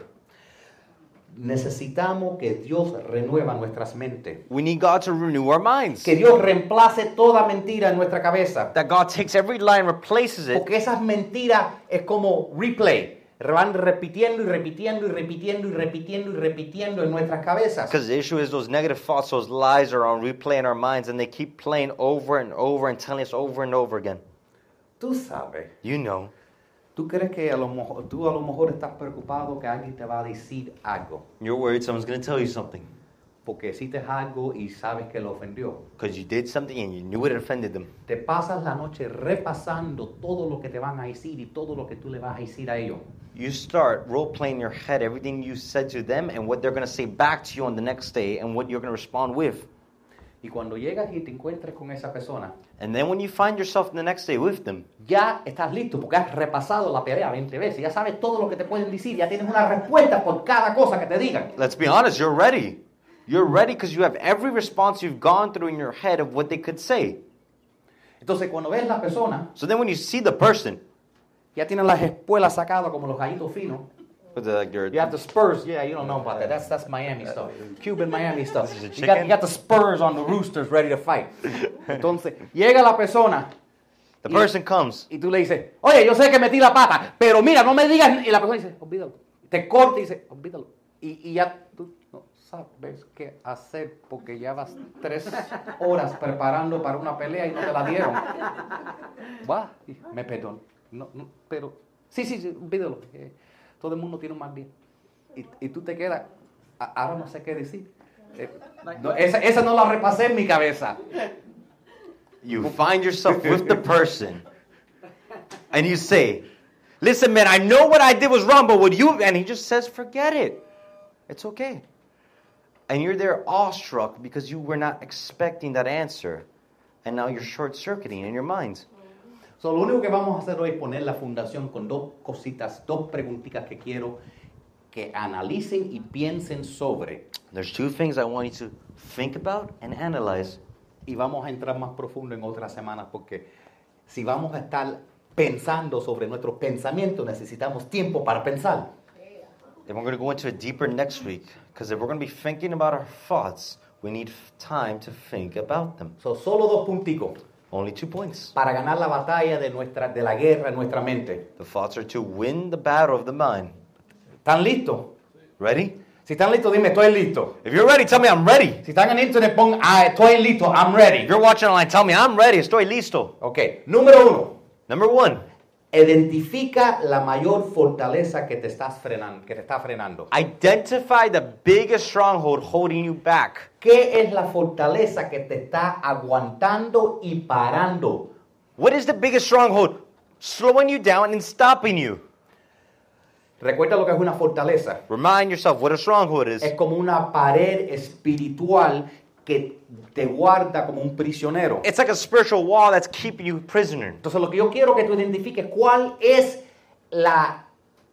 Necesitamos que Dios renueva nuestras mentes. We need God to renew our minds. Que Dios reemplace toda mentira en nuestra cabeza. That God takes every lie and replaces it. Porque esas mentiras es como replay. Van repitiendo y repitiendo y repitiendo y repitiendo y repitiendo en nuestras cabezas. Because the issue is those negative thoughts, those lies are on replay in our minds and they keep playing over and over and telling us over and over again. Tú sabes. You know. ¿Tú crees que a lo mejor, tú a lo mejor estás preocupado que alguien te va a decir algo? You're worried someone's going to tell you something. Porque hiciste algo y sabes que lo ofendió. Because you did something and you knew it offended them. Te pasas la noche repasando todo lo que te van a decir y todo lo que tú le vas a decir a ellos. You start role-playing in your head everything you said to them and what they're going to say back to you on the next day and what you're going to respond with. Y cuando llegas y te encuentres con esa persona, And then when you find yourself the next day with them, ya estás listo porque has repasado la pelea veinte veces. Ya sabes todo lo que te pueden decir. Ya tienes una respuesta por cada cosa que te digan. let's be honest, you're ready. You're ready because you have every response you've gone through in your head of what they could say. Entonces cuando ves la persona, So then when you see the person, ya tienen las espuelas sacadas como los gallitos finos. with the, like your, You have the spurs. Yeah, you don't know about that. That's that's Miami stuff. Cuban Miami stuff. This is a You got, chicken? you got the spurs on the roosters ready to fight. Entonces, llega la persona the y, person comes, y tú le dices, oye, yo sé que metí la pata, pero mira, no me digas. Y la persona dice, olvídalo. Te corta y dice, olvídalo. Y, y ya tú no sabes qué hacer porque ya vas tres horas preparando para una pelea y no te la dieron. Va, me perdono. No, no, pero, sí, sí, sí, olvídalo. Eh, Todo el mundo tiene un mal día. Y, y tú te quedas, "A- ahora no sé qué decir. Eh, no, esa, esa no la repasé en mi cabeza. you find yourself with the person, and you say, listen, man, I know what I did was wrong, but would you, and he just says, forget it. It's okay. And you're there awestruck because you were not expecting that answer. And now you're short-circuiting in your mind. So, lo único que vamos a hacer hoy es poner la fundación con dos cositas, dos preguntitas que quiero que analicen y piensen sobre. There's two things I want you to think about and analyze. Y vamos a entrar más profundo en otras semanas porque si vamos a estar pensando sobre nuestros pensamientos necesitamos tiempo para pensar. And we're going to go into it deeper next week. Because if we're going to be thinking about our thoughts, we need f- time to think about them. So, solo dos punticos Only two points. para ganar la batalla de, nuestra, de la guerra en nuestra mente. The thoughts are to win the battle of the mind. ¿Están listos? Ready? Si están listos, dime, estoy listo. If you're ready, tell me I'm ready. Si están en internet, pon, ah, estoy listo, I'm ready. If you're watching online, tell me I'm ready. Estoy listo. Ok, número uno. Number one, Identifica la mayor fortaleza que te, estás frenan- que te está frenando. identify the biggest stronghold holding you back. ¿Qué es la fortaleza que te está aguantando y parando? What is the biggest stronghold slowing you down and stopping you? Recuerda lo que es una fortaleza. Remind yourself what a stronghold is. Es como una pared espiritual que te guarda como un prisionero. It's like a spiritual wall that's keeping you prisoner. Entonces lo que yo quiero que tú identifiques cuál es la,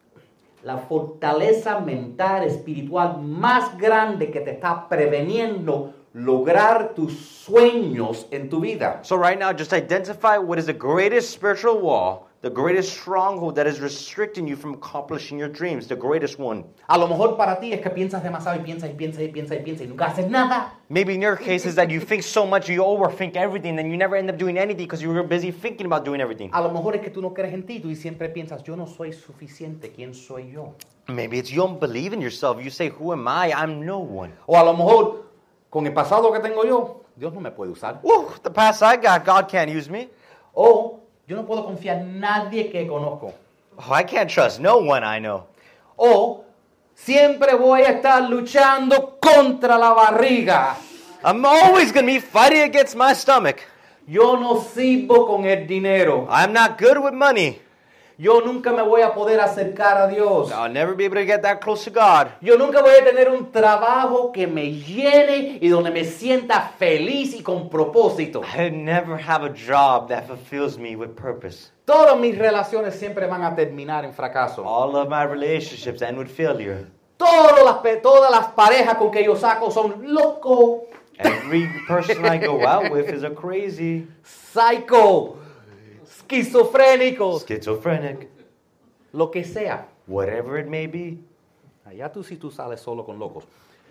la fortaleza mental, espiritual más grande que te está preveniendo lograr tus sueños en tu vida. So right now, just identify what is the greatest spiritual wall, the greatest stronghold that is restricting you from accomplishing your dreams, the greatest one. A lo mejor para ti es que piensas demasiado y piensas y piensas y piensas y piensas y nunca haces nada. Maybe in your case is that you think so much, you overthink everything, and you never end up doing anything because you were busy thinking about doing everything. A lo mejor es que tú no crees en ti, tú y siempre piensas, yo no soy suficiente, ¿quién soy yo? Maybe it's you don't believe in yourself. You say, who am I? I'm no one. O a lo mejor, con el pasado que tengo yo, Dios no me puede usar. Woo, the past I got, God can't use me. O yo no puedo confiar en nadie que conozco. Oh, I can't trust no one I know. O siempre voy a estar luchando contra la barriga. I'm always going to be fighting against my stomach. Yo no sirvo con el dinero. I'm not good with money. Yo nunca me voy a poder acercar a Dios. I'll never be able to get that close to God. Yo nunca voy a tener un trabajo que me llene y donde me sienta feliz y con propósito. I never have a job that fulfills me with purpose. Todas mis relaciones siempre van a terminar en fracaso. All of my relationships end with failure. Todas las, pe- todas las parejas con que yo saco son locos, Every person I go out with is a crazy, psycho, esquizofrénicos, schizophrenic, lo que sea. whatever it may be. Allá tú si tú sales solo con locos.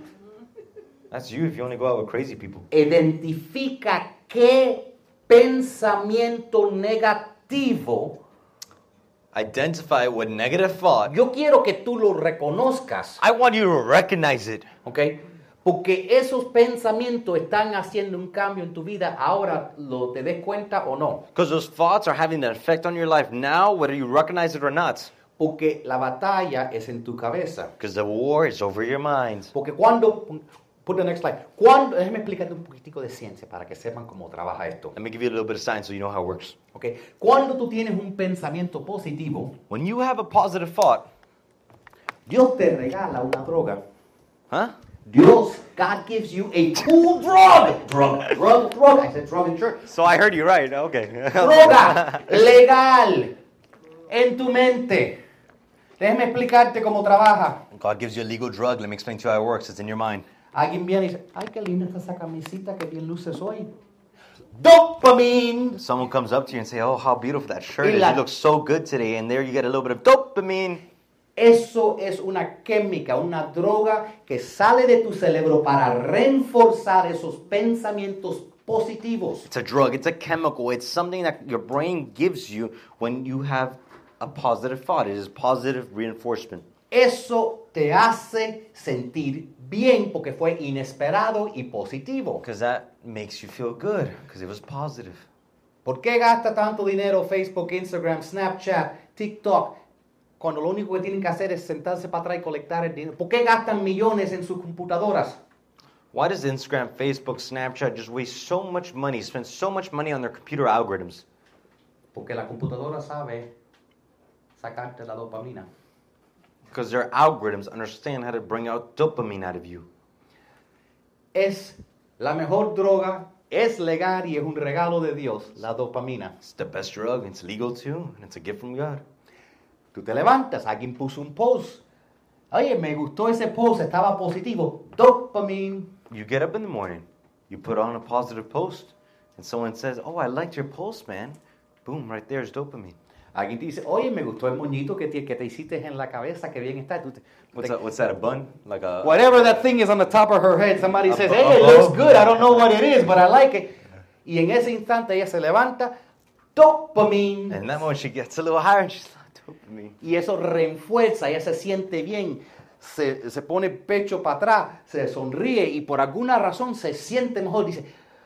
That's you if you only go out with crazy people. Identifica qué pensamiento negativo. Identify what negative thought. Yo quiero que tú lo reconozcas, I want you to recognize it. ¿ok? Porque esos pensamientos están haciendo un cambio en tu vida, ahora lo te des cuenta o no. Because those thoughts are having an effect on your life now, whether you recognize it or not. Porque la batalla es en tu cabeza. Because the war is over your mind. Porque cuando, put the next slide, cuando, déjame explicarte un poquitico de ciencia para que sepan cómo trabaja esto. Let me give you a little bit of science so you know how it works. ¿Ok? Cuando tú tienes un pensamiento positivo, When you have a positive thought, Dios te regala una droga. huh? Dios, God gives you a cool drug. Drug, drug, drug. I said drug in church. So I heard you right. Okay. Droga legal en tu mente. Déjame explicarte cómo trabaja. God gives you a legal drug. Let me explain to you how it works. It's in your mind. Alguien viene y dice, ay, qué linda está esa camisita, qué bien luces hoy. Dopamine. Someone comes up to you and say, oh, how beautiful that shirt Y is. la- You look so good today. And there you get a little bit of dopamine. Eso es una química, una droga que sale de tu cerebro para reforzar esos pensamientos positivos. It's a drug. It's a chemical. It's something that your brain gives you when you have a positive thought. It is positive reinforcement. Eso te hace sentir bien porque fue inesperado y positivo. Because that makes you feel good. Because it was positive. ¿Por qué gasta tanto dinero Facebook, Instagram, Snapchat, TikTok, cuando lo único que tienen que hacer es sentarse para atrás y colectar el dinero? ¿Por qué gastan millones en sus computadoras? Why does Instagram, Facebook, Snapchat just waste so much money, spend so much money on their computer algorithms? Porque la computadora sabe sacarte la dopamina. Because their algorithms understand how to bring out dopamine out of you. Es la mejor droga, es legal y es un regalo de Dios, la dopamina. It's the best drug. It's legal too, and it's a gift from God. Tú te levantas, alguien puso un post. Oye, me gustó ese post, estaba positivo. Dopamine. You get up in the morning, you put on a positive post, and someone says, oh, I liked your post, man. Boom, right there's dopamine. Alguien te dice, oye, me gustó el moñito que te, que te hiciste en la cabeza, que bien está. Tú te- What's te- that? What's that? A bun? Like a Whatever that thing is on the top of her head, somebody A says, bu- hey, it a looks bow. good. I don't know what it is, but I like it. Y en ese instante ella se levanta, dopamine. And that moment she gets a little higher and she's like, dopamine. Y eso refuerza, ella se siente bien, se, se pone el pecho para atrás, se sonríe y por alguna razón se siente mejor. Dice,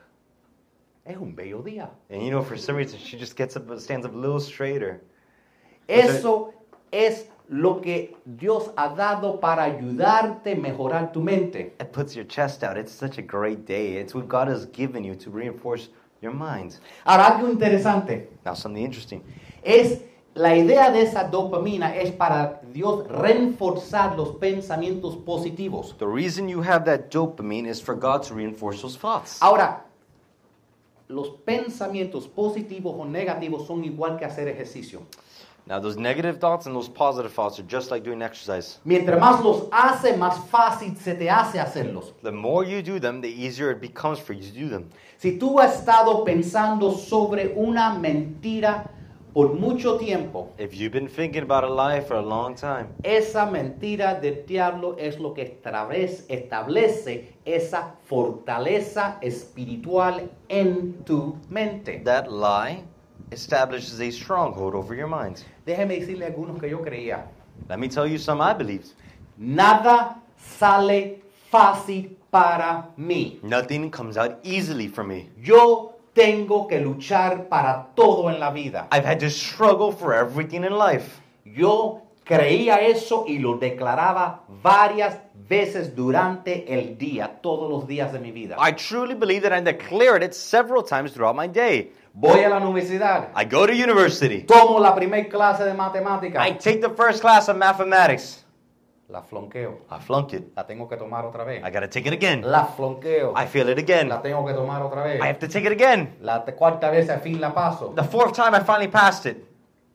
es un bello día. And you know, for some reason, she just gets up, stands up a little straighter. Eso es lo que Dios ha dado para ayudarte a mejorar tu mente. It puts your chest out. It's such a great day. It's what God has given you to reinforce your mind. Ahora, algo interesante Now, something interesting. es la idea de esa dopamina es para Dios reforzar los pensamientos positivos. The reason you have that dopamine is for God to reinforce those thoughts. Ahora, los pensamientos positivos o negativos son igual que hacer ejercicio. Now, those negative thoughts and those positive thoughts are just like doing exercise. Mientras más los hace, más fácil se te hace hacerlos. The more you do them, the easier it becomes for you to do them. Si tú has estado pensando sobre una mentira por mucho tiempo, If you've been thinking about a lie for a long time, esa mentira del diablo es lo que establece, establece esa fortaleza espiritual en tu mente. that lie establishes a stronghold over your mind. Déjeme decirle a algunos que yo creía. Let me tell you some I believed. Nada sale fácil para mí. Nothing comes out easily for me. Yo tengo que luchar para todo en la vida. I've had to struggle for everything in life. Yo creía eso y lo declaraba varias veces durante el día, todos los días de mi vida. I truly believe that I declared it several times throughout my day. Voy a la universidad, I go to university. tomo la primera clase de matemáticas, I take the first class of mathematics. la flonqueo, I flunk it. la tengo que tomar otra vez. I gotta take it again. La flonqueo, I fail it again. la tengo que tomar otra vez. I have to take it again. La te- cuarta vez al fin la paso. The fourth time I finally passed it.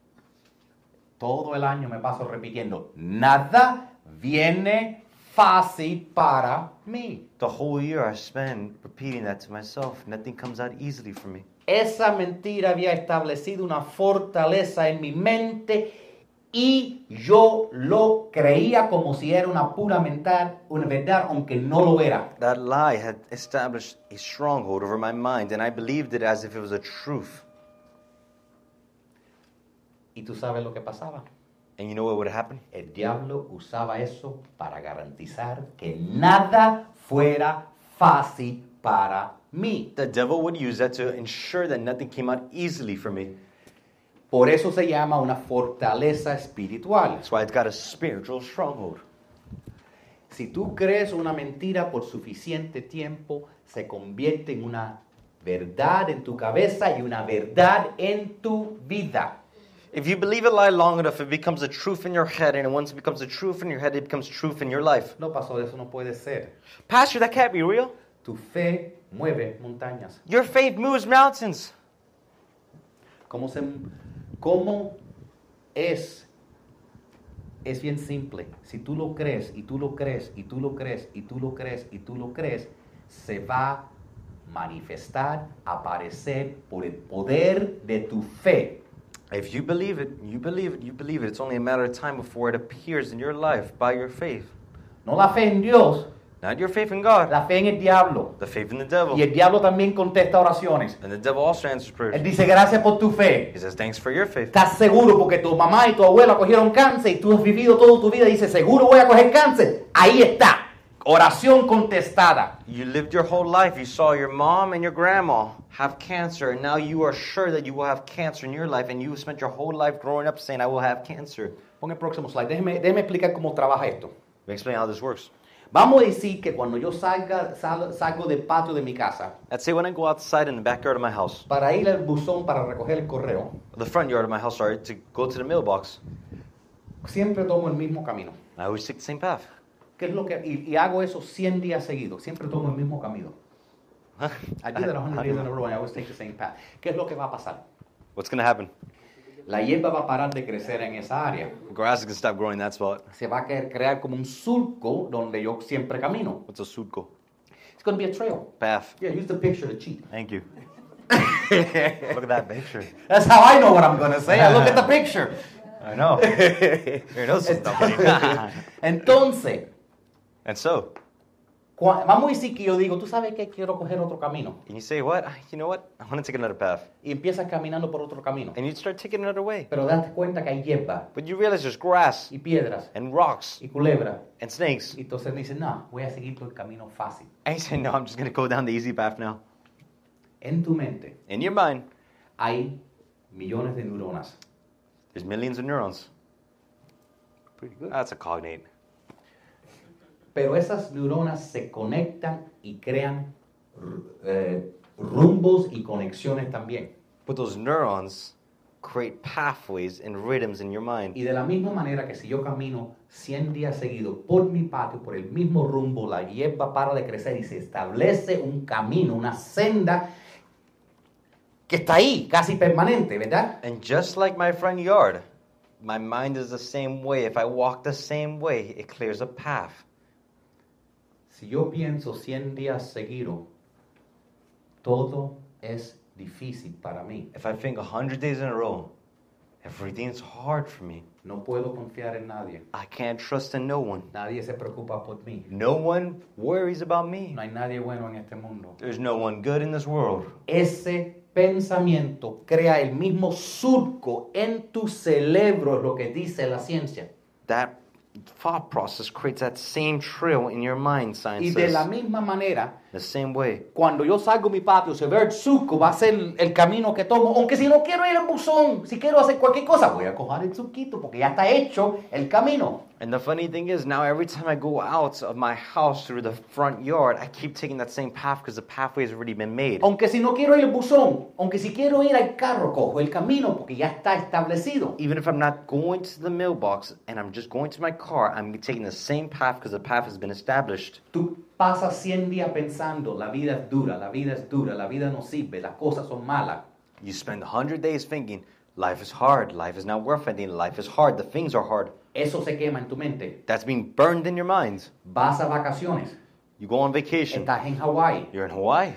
Todo el año me paso repitiendo, nada viene fácil para mí. The whole year I spend repeating that to myself. Nothing comes out easily for me. Esa mentira había establecido una fortaleza en mi mente y yo lo creía como si era una pura mental, una verdad, aunque no lo era. That lie had established a stronghold over my mind, and I believed it as if it was a truth. ¿Y tú sabes lo que pasaba? And you know what would happen? El diablo usaba eso para garantizar que nada fuera fácil para mí. The devil would use that to ensure that nothing came out easily for me. Por eso se llama una fortaleza espiritual. That's why it's got a spiritual stronghold. Si tú crees una mentira por suficiente tiempo, se convierte en una verdad en tu cabeza y una verdad en tu vida. If you believe a lie long enough, it becomes a truth in your head, and once it becomes a truth in your head, it becomes truth in your life. No pasó, eso no puede ser. Pastor, that can't be real. Tu fe mueve montañas. Your faith moves mountains. ¿Cómo, se, cómo es? Es bien simple. Si tú lo crees, y tú lo crees, y tú lo crees, y tú lo crees, y tú lo crees, se va a manifestar, aparecer por el poder de tu fe. If you believe it, you believe it, you believe it. It's only a matter of time before it appears in your life by your faith. No la fe en Dios, Not your faith in God, la fe en el diablo. the faith in the devil. Y el diablo también contesta oraciones. And the devil also answers Él prayers. dice, gracias por tu fe. He says, thanks for your faith. ¿Estás seguro? Porque tu mamá y tu abuela cogieron cáncer y tú has vivido toda tu vida y dices, seguro voy a coger cáncer. Ahí está. Oración contestada. You lived your whole life. You saw your mom and your grandma have cancer, and now you are sure that you will have cancer in your life, and you spent your whole life growing up saying, I will have cancer. Pon el próximo slide. Déjeme, déjeme explicar cómo trabaja esto. Let me explain how this works. Vamos a decir que cuando yo salga, sal- salgo del patio de mi casa Let's say when I go outside in the backyard of my house, para ir al buzón para recoger el correo, the front yard of my house, sorry, to go to the mailbox, siempre tomo el mismo camino. I always take the same path. ¿Qué es lo que, y, y hago eso cien días seguidos. Siempre tomo el mismo camino. I do that one hundred days in a row and I always take the same path. ¿Qué es lo que va a pasar? What's going to happen? La hierba va a parar de crecer en esa área. Grass is going to stop growing in that spot. Se va a que- crear como un surco donde yo siempre camino. What's a sutko? It's going to be a trail. Path. Yeah, use the picture to cheat. Thank you. Look at that picture. That's how I know what I'm going to say. I look at the picture. I know. Your nose is dumpy. Entonces, And so, cua- vamos a decir que yo digo, tú sabes que quiero coger otro camino. and you say, what? You know what? I want to take another path. Y empiezas caminando por otro camino. And you start taking another way. Pero date cuenta que hay hierba But you realize there's grass y piedras and rocks y culebra. and snakes. Y entonces dices, no, voy a seguir por el camino fácil. And you say, no, I'm just going to go down the easy path now. En tu mente In your mind, hay millones de neuronas. there's millions of neurons. Pretty good. That's a cognate. Pero esas neuronas se conectan y crean eh, rumbos y conexiones también. But those neurons create pathways and rhythms in your mind. Y de la misma manera que si yo camino cien días seguidos por mi patio, por el mismo rumbo, la hierba para de crecer y se establece un camino, una senda que está ahí, casi permanente, ¿verdad? And just like my front yard, my mind is the same way. If I walk the same way, it clears a path. Si yo pienso cien días seguidos, todo es difícil para mí. If I think one hundred days in a row, everything's hard for me. No puedo confiar en nadie. I can't trust in no one. Nadie se preocupa por mí. No one worries about me. No hay nadie bueno en este mundo. There's no one good in this world. Ese pensamiento crea el mismo surco en tu cerebro, es lo que dice la ciencia. That thought process creates that same trail in your mind, science Y de says. la misma manera, The same way. cuando yo salgo a mi patio, se ve el surco, va a ser el camino que tomo. Aunque si no quiero ir al buzón, si quiero hacer cualquier cosa, voy a coger el surquito porque ya está hecho el camino. And the funny thing is, now every time I go out of my house through the front yard, I keep taking that same path because the pathway has already been made. Aunque si no quiero ir al buzón, aunque si quiero ir al carro, cojo el camino porque ya está establecido. Even if I'm not going to the mailbox and I'm just going to my car, I'm taking the same path because the path has been established. Tú pasas cien días pensando, la vida es dura, la vida es dura, la vida no sirve, las cosas son malas. You spend one hundred days thinking, life is hard, life is not worth anything, life is hard, the things are hard. Eso se quema en tu mente. That's being burned in your mind. Vas a vacaciones, You go on vacation. estás en Hawái, You're in Hawaii.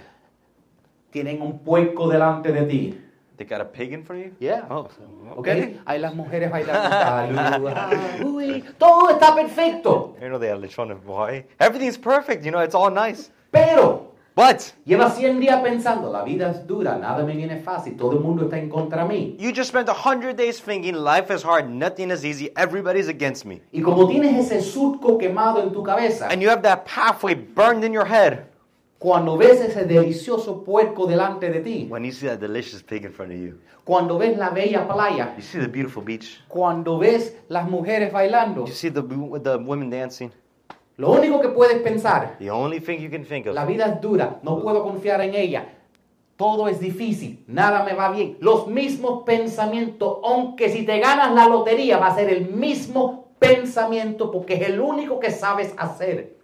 tienen un puerco delante de ti. They got a pig in front of you? Yeah. Oh, Okay. Hay las mujeres bailando. Salud, ah, uy, todo está perfecto. You know they have lechon in Hawaii. Everything's perfect, you know, it's all nice. Pero But llevas cien días pensando, la vida es dura, nada me viene fácil, todo el mundo está en contra mí. you just spent one hundred days thinking life is hard, nothing is easy, everybody's against me. Y como tienes ese surco quemado en tu cabeza, And you have that pathway burned in your head. cuando ves ese delicioso puerco delante de ti, When you see that delicious pig in front of you, cuando ves la bella playa, you see the beautiful beach, cuando ves las mujeres bailando, you see the, the women dancing. lo único que puedes pensar, The only thing you can think of, la vida es dura, no puedo confiar en ella, todo es difícil, nada me va bien. Los mismos pensamientos, aunque si te ganas la lotería va a ser el mismo pensamiento porque es el único que sabes hacer.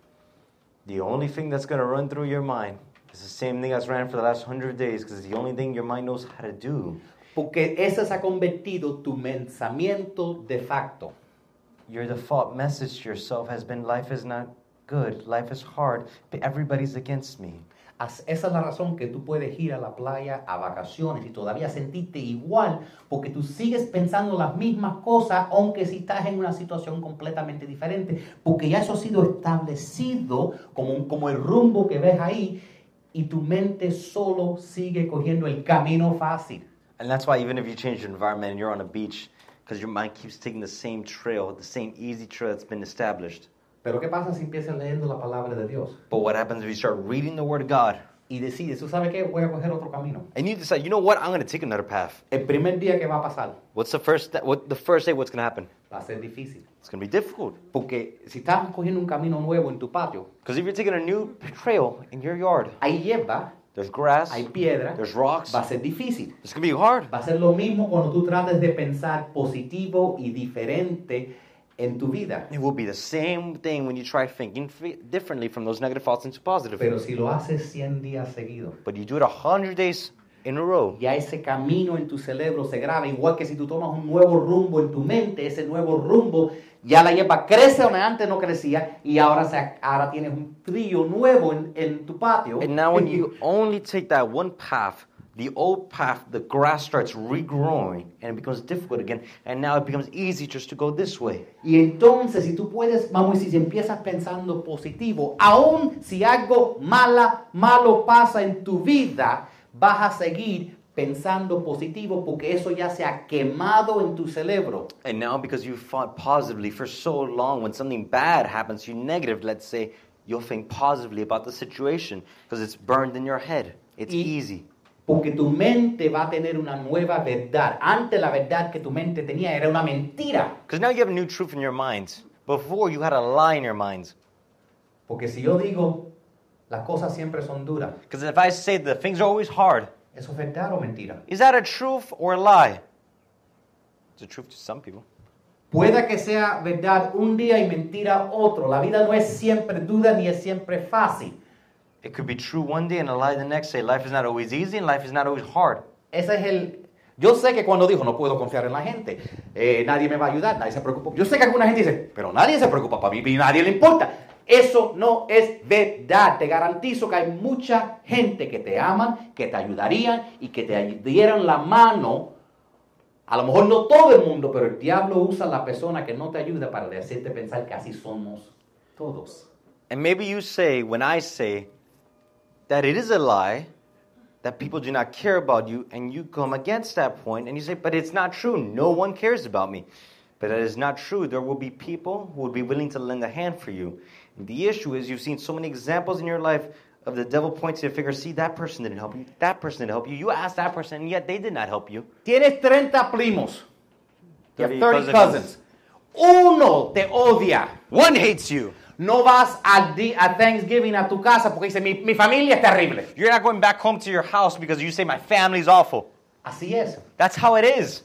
the only thing that's going to run through your mind is the same thing that's ran for the last hundred days because it's the only thing your mind knows how to do. Porque ese se ha convertido tu pensamiento de facto. Your default message to yourself has been life is not good, life is hard, but everybody's against me. As- Esa es la razón que tú puedes ir a la playa a vacaciones y todavía sentirte igual, porque tú sigues pensando las mismas cosas, aunque si estás en una situación completamente diferente, porque ya eso ha sido establecido como, un- como el rumbo que ves ahí, y tu mente solo sigue cogiendo el camino fácil. And that's why even if you change your environment and you're on a beach, because your mind keeps taking the same trail, the same easy trail that's been established. Pero ¿qué pasa si empiezas leyendo la palabra de Dios But what happens if you start reading the Word of God y decides, ¿tú sabes qué? Voy a coger otro camino. and you decide, you know what, I'm going to take another path. El primer día que va a pasar What's the first th- what the first day what's going to happen? va a ser difícil. It's going to be difficult. Porque si estás cogiendo un camino nuevo en tu patio, Because if you're taking a new trail in your yard, hay hierba, there's grass, hay piedra, there's rocks, va a ser difícil. it's going to be hard. Va a ser lo mismo cuando tú trates de pensar positivo y diferente en tu vida. It will be the same thing when you try thinking f- differently from those negative thoughts into positive. Pero si lo haces cien días seguidos, But you do it a hundred days in a row, ya ese camino en tu cerebro se graba, igual que si tú tomas un nuevo rumbo en tu mente, ese nuevo rumbo, ya la hierba crece donde antes no crecía y ahora, se, ahora tienes un trillo nuevo en, en tu patio. and now when you only take that one path, the old path, the grass starts regrowing and it becomes difficult again. And now it becomes easy just to go this way. Y entonces, si tú puedes, vamos a decir, si empiezas pensando positivo, aun si algo mala, malo pasa en tu vida, vas a seguir pensando positivo porque eso ya se ha quemado en tu cerebro. And now because you've thought positively for so long, when something bad happens to you, negative, let's say, you'll think positively about the situation because it's burned in your head. It's Y- easy. Porque tu mente va a tener una nueva verdad. Antes la verdad que tu mente tenía era una mentira. Because now you have a new truth in your mind. Before, you had a lie in your mind. Porque si yo digo, las cosas siempre son duras, Because if I say that things are always hard, ¿eso es verdad o mentira? is that a truth or a lie? It's a truth to some people. Pueda que sea verdad un día y mentira otro. La vida no es siempre dura ni es siempre fácil. It could be true one day and a lie the next day. Life is not always easy and life is not always hard. Ese es el... Yo sé que cuando dijo, no puedo confiar en la gente, eh, nadie me va a ayudar, nadie se preocupa. Yo sé que alguna gente dice, pero nadie se preocupa para mí y nadie le importa. Eso no es verdad. Te garantizo que hay mucha gente que te aman, que te ayudarían y que te dieran la mano. A lo mejor no todo el mundo, pero el diablo usa a la persona que no te ayuda para hacerte pensar que así somos todos. And maybe you say, when I say that it is a lie, that people do not care about you, and you come against that point, and you say, but it's not true. No one cares about me. But that is not true. There will be people who will be willing to lend a hand for you. And the issue is you've seen so many examples in your life of the devil pointing to a figure, see, that person didn't help you, that person didn't help you, you asked that person, and yet they did not help you. Tienes treinta primos. You have thirty thirty cousins. cousins. Uno te odia. One hates you. No vas a, di- a Thanksgiving a tu casa porque dice, mi, mi familia es terrible. You're not going back home to your house because you say, my family's awful. Así es. That's how it is.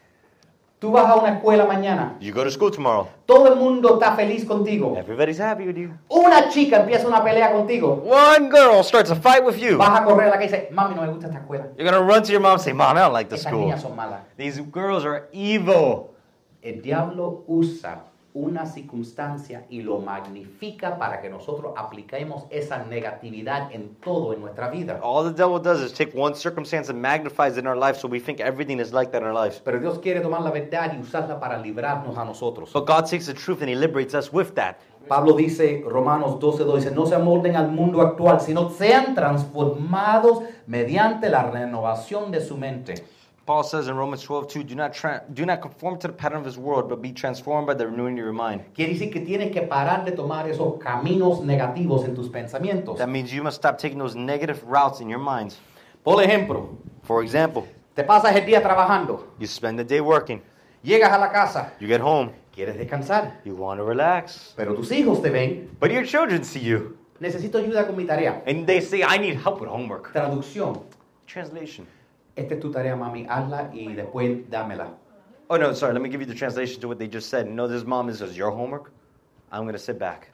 Tú vas a una escuela mañana. You go to school tomorrow. Todo el mundo está feliz contigo. Everybody's happy with you. Una chica empieza una pelea contigo. One girl starts a fight with you. Vas a correr a la calle y dices, mami, no me gusta esta escuela. You're going to run to your mom and say, Mom, I don't like the Estas school. niñas son malas. These girls are evil. El diablo usa una circunstancia y lo magnifica para que nosotros apliquemos esa negatividad en todo en nuestra vida. All the devil does is take one circumstance and magnifies it in our life so we think everything is like that in our lives. Pero Dios quiere tomar la verdad y usarla para librarnos a nosotros. But God takes the truth and He liberates us with that. Pablo dice, Romanos doce dos, dice, no se amolden al mundo actual, sino sean transformados mediante la renovación de su mente. Paul says in Romans twelve two, do not, tra- do not conform to the pattern of this world, but be transformed by the renewing of your mind. Quiere decir que tienes que parar de tomar esos caminos negativos en tus pensamientos. That means you must stop taking those negative routes in your minds. Por ejemplo, For example, te pasas el día trabajando, you spend the day working, llegas a la casa, you get home, quieres descansar, you want to relax, pero tus hijos te ven, but your children see you, necesito ayuda con mi tarea. and they say, I need help with homework. Traducción, Translation. esta es tu tarea, mami, hazla y después dámela. Oh, no, sorry, let me give you the translation to what they just said. No, this mom is your homework. I'm going to sit back.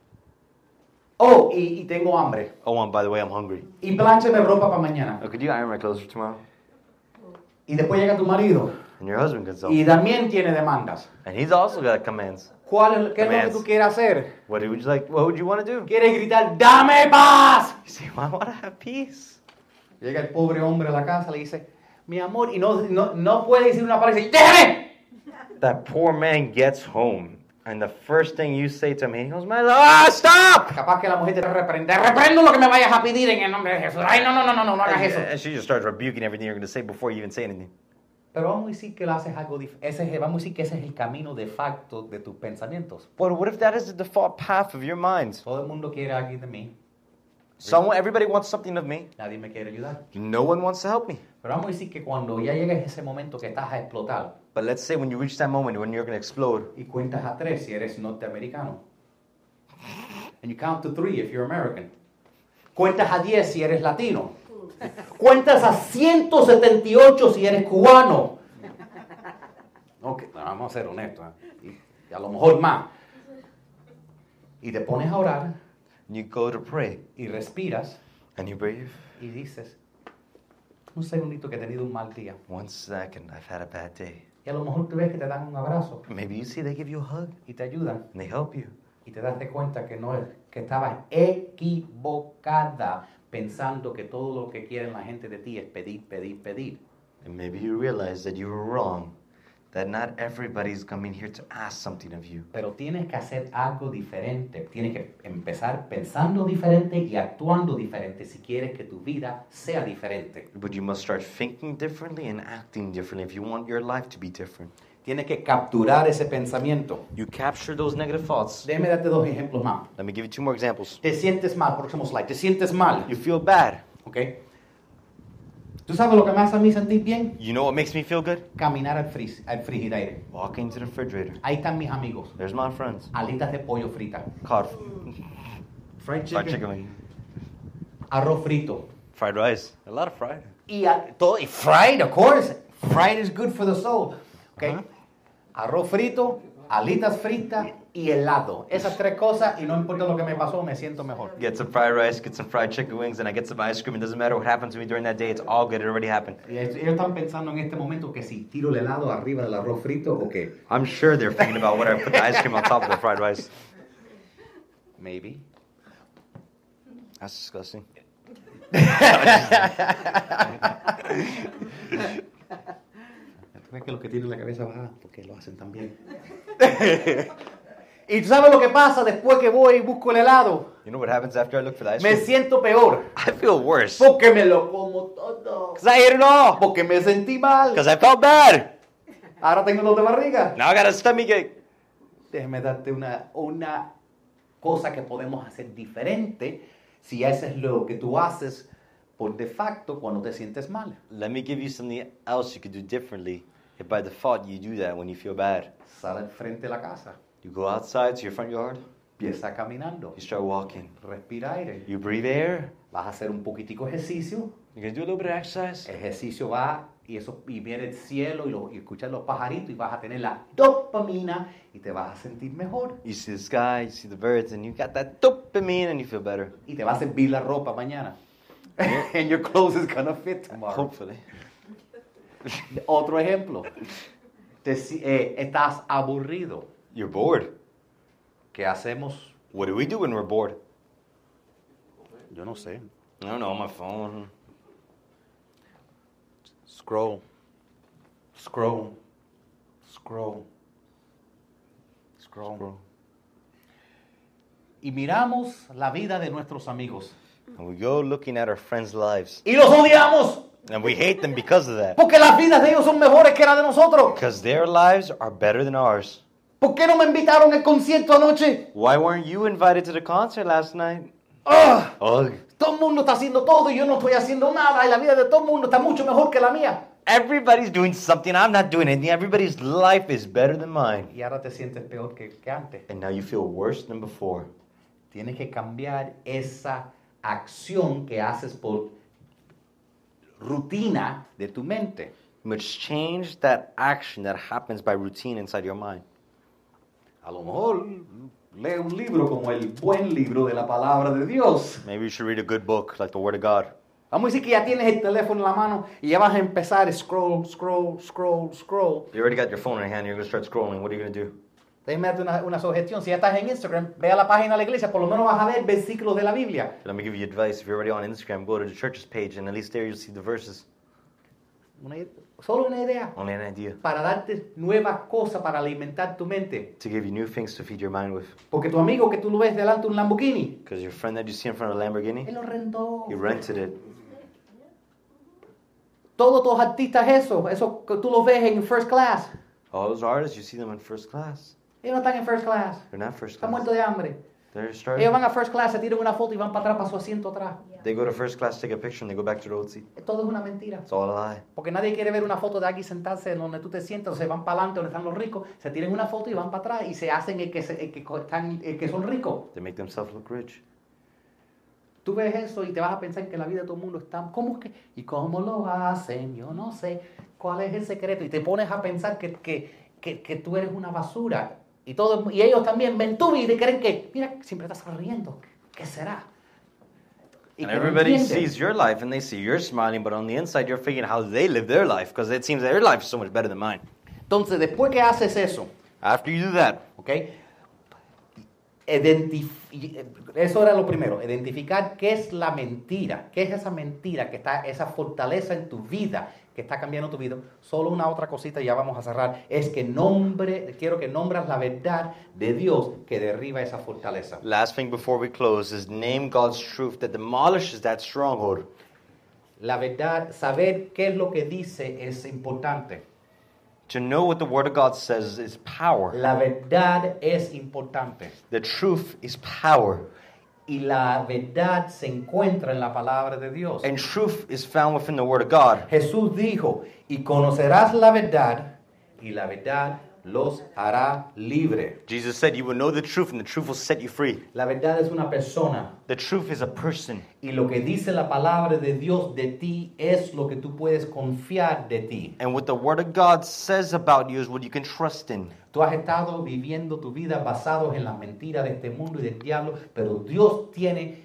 Oh, y, y tengo hambre. Oh, and by the way, I'm hungry. Y plánchame ropa para mañana. Oh, could you iron my clothes for tomorrow? Y después llega tu marido And your husband comes y up. también tiene demandas. And he's also got commands. ¿Cuál es, ¿Qué es lo que Demands. tú quieres hacer? What would you like? What would you want to do? ¿Quieres gritar, dame paz? You say, well, I want to have peace. Llega el pobre hombre a la casa, le dice, mi amor, y no, no, no puede decir una palabra y dice, déjame. That poor man gets home, and the first thing you say to him, he goes, my love, ah, stop! Capaz que la mujer te reprende, reprendo lo que me vayas a pedir en el nombre de Jesús. Ay, no, no, no, no, no, no hagas And, eso. and she just starts rebuking everything you're going to say before you even say anything. Pero vamos a decir que lo haces algo dif- ese es, vamos a decir que ese es el camino de facto de tus pensamientos. But what if that is the default path of your mind? Todo el mundo quiere algo de mí, Someone, everybody wants something of me. nadie me quiere ayudar. No one wants to help me. Pero vamos a decir que cuando ya llegues a ese momento que estás a explotar But let's say when you reach that moment when you're going to explode, y cuentas a tres si eres norteamericano. And you count to three if you're American. Cuentas a diez si eres latino. Cuentas a ciento setenta y ocho si eres cubano. Ok, vamos a ser honestos. ¿eh? Y, y a lo mejor más. Y te pones a orar and you go to pray, y respiras and you breathe. y dices, un segundito que he tenido un mal día. One second, I've had a bad day. Y a lo mejor tú ves que te dan un abrazo Maybe you see they give you a hug y te ayudan. and they help you. Y te das de cuenta que no es, que estabas equivocada. pensando que todo lo que quiere la gente de ti es pedir, pedir, pedir. And maybe you realize that you were wrong, that not everybody's coming here to ask something of you. Pero tienes que hacer algo diferente. Tienes que empezar pensando diferente y actuando diferente si quieres que tu vida sea diferente. But you must start thinking differently and acting differently if you want your life to be different. Tienes que capturar ese pensamiento. You capture those negative thoughts. Déjame darte dos ejemplos más. Let me give you two more examples. Te sientes mal, próximo slide. Te sientes mal, You feel bad. ¿ok? ¿Tú sabes lo que me hace a mí sentir bien? You know what makes me feel good? Caminar al, fris- al frigidaire. Walking to the refrigerator. Ahí están mis amigos. There's my friends. Alitas de pollo frita. Cod, Fried chicken. fried chicken, wing, Arroz frito. fried rice. A lot of fried. Y, a- todo, y fried, of course. Fried is good for the soul. Okay. Ajá. Arroz frito, alitas fritas y helado. Esas tres cosas y no importa lo que me pasó, me siento mejor. Get some fried rice, get some fried chicken wings, and I get some ice cream. It doesn't matter what happened to me during that day. It's all good. It already happened. Y ellos están pensando en este momento que si tiro el helado arriba del arroz frito o qué. I'm sure they're thinking about what I put the ice cream on top of the fried rice. Maybe. That's disgusting. ¿Tú ves que los que tienen la cabeza baja? Porque lo hacen también. ¿Y tú sabes lo que pasa después que voy y busco el helado? You know what happens after I look for the ice Me cream? siento peor. I feel worse. Porque me lo como todo. Because I ate it all. Porque me sentí mal. Because I felt bad. Ahora tengo dolor de barriga. Now I got a stomach ache. Déjeme darte una, una cosa que podemos hacer diferente si eso es lo que tú haces por de facto cuando te sientes mal. Let me give you something else you could do differently if by default you do that when you feel bad. Sal al frente de la casa. You go outside to your front yard, Empieza caminando. you start walking, Respira aire. you breathe air, Vas a hacer un poquitico de ejercicio. you're going to do a little bit of exercise. Ejercicio va y eso y viene el cielo y, lo, y escuchas los pajaritos y vas a tener la dopamina y te vas a sentir mejor. You see the sky, you see the birds, and you got that dopamine and you feel better. Y te va a servir la ropa mañana. And your clothes is gonna fit tomorrow. Hopefully. Otro ejemplo. Te si- eh, estás aburrido. You're bored. ¿Qué hacemos? What do we do when we're bored? Yo no sé. I don't know, my phone. Scroll. Scroll. Scroll. Scroll. Y miramos la vida de nuestros amigos. And we go looking at our friends' lives. Y los odiamos. And we hate them because of that. Porque las vidas de ellos son mejores que las de nosotros. Because their lives are better than ours. ¿Por qué no me invitaron al concierto anoche? Why weren't you invited to the concert last night? ¡Ah! Ugh. Todo el mundo está haciendo todo y yo no estoy haciendo nada. Y la vida de todo el mundo está mucho mejor que la mía. Everybody's doing something. I'm not doing anything. Everybody's life is better than mine. Y ahora te sientes peor que, que antes. And now you feel worse than before. Tienes que cambiar esa acción que haces por rutina de tu mente. You must change that action that happens by routine inside your mind. A lo mejor lee un libro como el buen libro de la palabra de Dios. Maybe you should read a good book like the Word of God. Vamos a decir que ya tienes el teléfono en la mano y ya vas a empezar a scroll, scroll, scroll, scroll. You already got your phone in your hand. You're going to start scrolling. What are you going to do? Déjame darte una, una sugestión. Si ya estás en Instagram, ve a la página de la iglesia, por lo menos vas a ver versículos de la Biblia. Let me give you advice. If you're already on Instagram, go to the church's page, and at least there you'll see the verses. Una i- solo una idea Only an idea. para darte nuevas cosas para alimentar tu mente. To give you new things to feed your mind with. Porque tu amigo que tú lo ves delante de un Lamborghini, Because your friend that you see in front of a Lamborghini, él lo rentó. he rented it. Todos los artistas eso, eso que tú los ves en first class. All those artists, you see them in first class. Ellos no están en first class. They're not first Están class. muertos de hambre. They're starting. Ellos van a first class, se tiran una foto y van para atrás, para su asiento atrás. They go to first class, take a picture, and they go back to their old seat. Todo es una mentira. It's all a lie. Porque nadie quiere ver una foto de alguien sentarse en donde tú te sientas, o se van para adelante donde están los ricos, se tiran una foto y van para atrás y se hacen el que, se- el que, co- están, el que son ricos. They make themselves look rich. Tú ves eso y te vas a pensar que la vida de todo el mundo está... ¿Cómo es que? ¿Y cómo lo hacen? Yo no sé. ¿Cuál es el secreto? Y te pones a pensar que, que, que, que tú eres una basura. Y, todo, y ellos también ven tu vida y creen que, mira, siempre estás riendo. ¿Qué será? Y And que no everybody entienden. sees your life and they see you're smiling, but on the inside you're figuring how they live their life because it seems that their life is so much better than mine. Entonces, después que haces eso, After you do that, ¿ok? identif- eso era lo primero, identificar qué es la mentira, qué es esa mentira, que está, esa fortaleza en tu vida, que está cambiando tu vida. Solo una otra cosita y ya vamos a cerrar, es que nombre, quiero que nombras la verdad de Dios que derriba esa fortaleza. Last thing before we close is name God's truth that demolishes that stronghold. La verdad, saber qué es lo que dice es importante. To know what the Word of God says is power. La verdad es importante. The truth is power. Y la verdad se encuentra en la palabra de Dios. And truth is found within the Word of God. Jesús dijo, y conocerás la verdad, y la verdad los hará libre. Jesus said, you will know the truth and the truth will set you free. La verdad es una persona. The truth is a person. Y lo que dice la palabra de Dios de ti es lo que tú puedes confiar de ti. And what the Word of God says about you is what you can trust in. Tú has estado viviendo tu vida basados en las mentiras de este mundo y del diablo, pero Dios tiene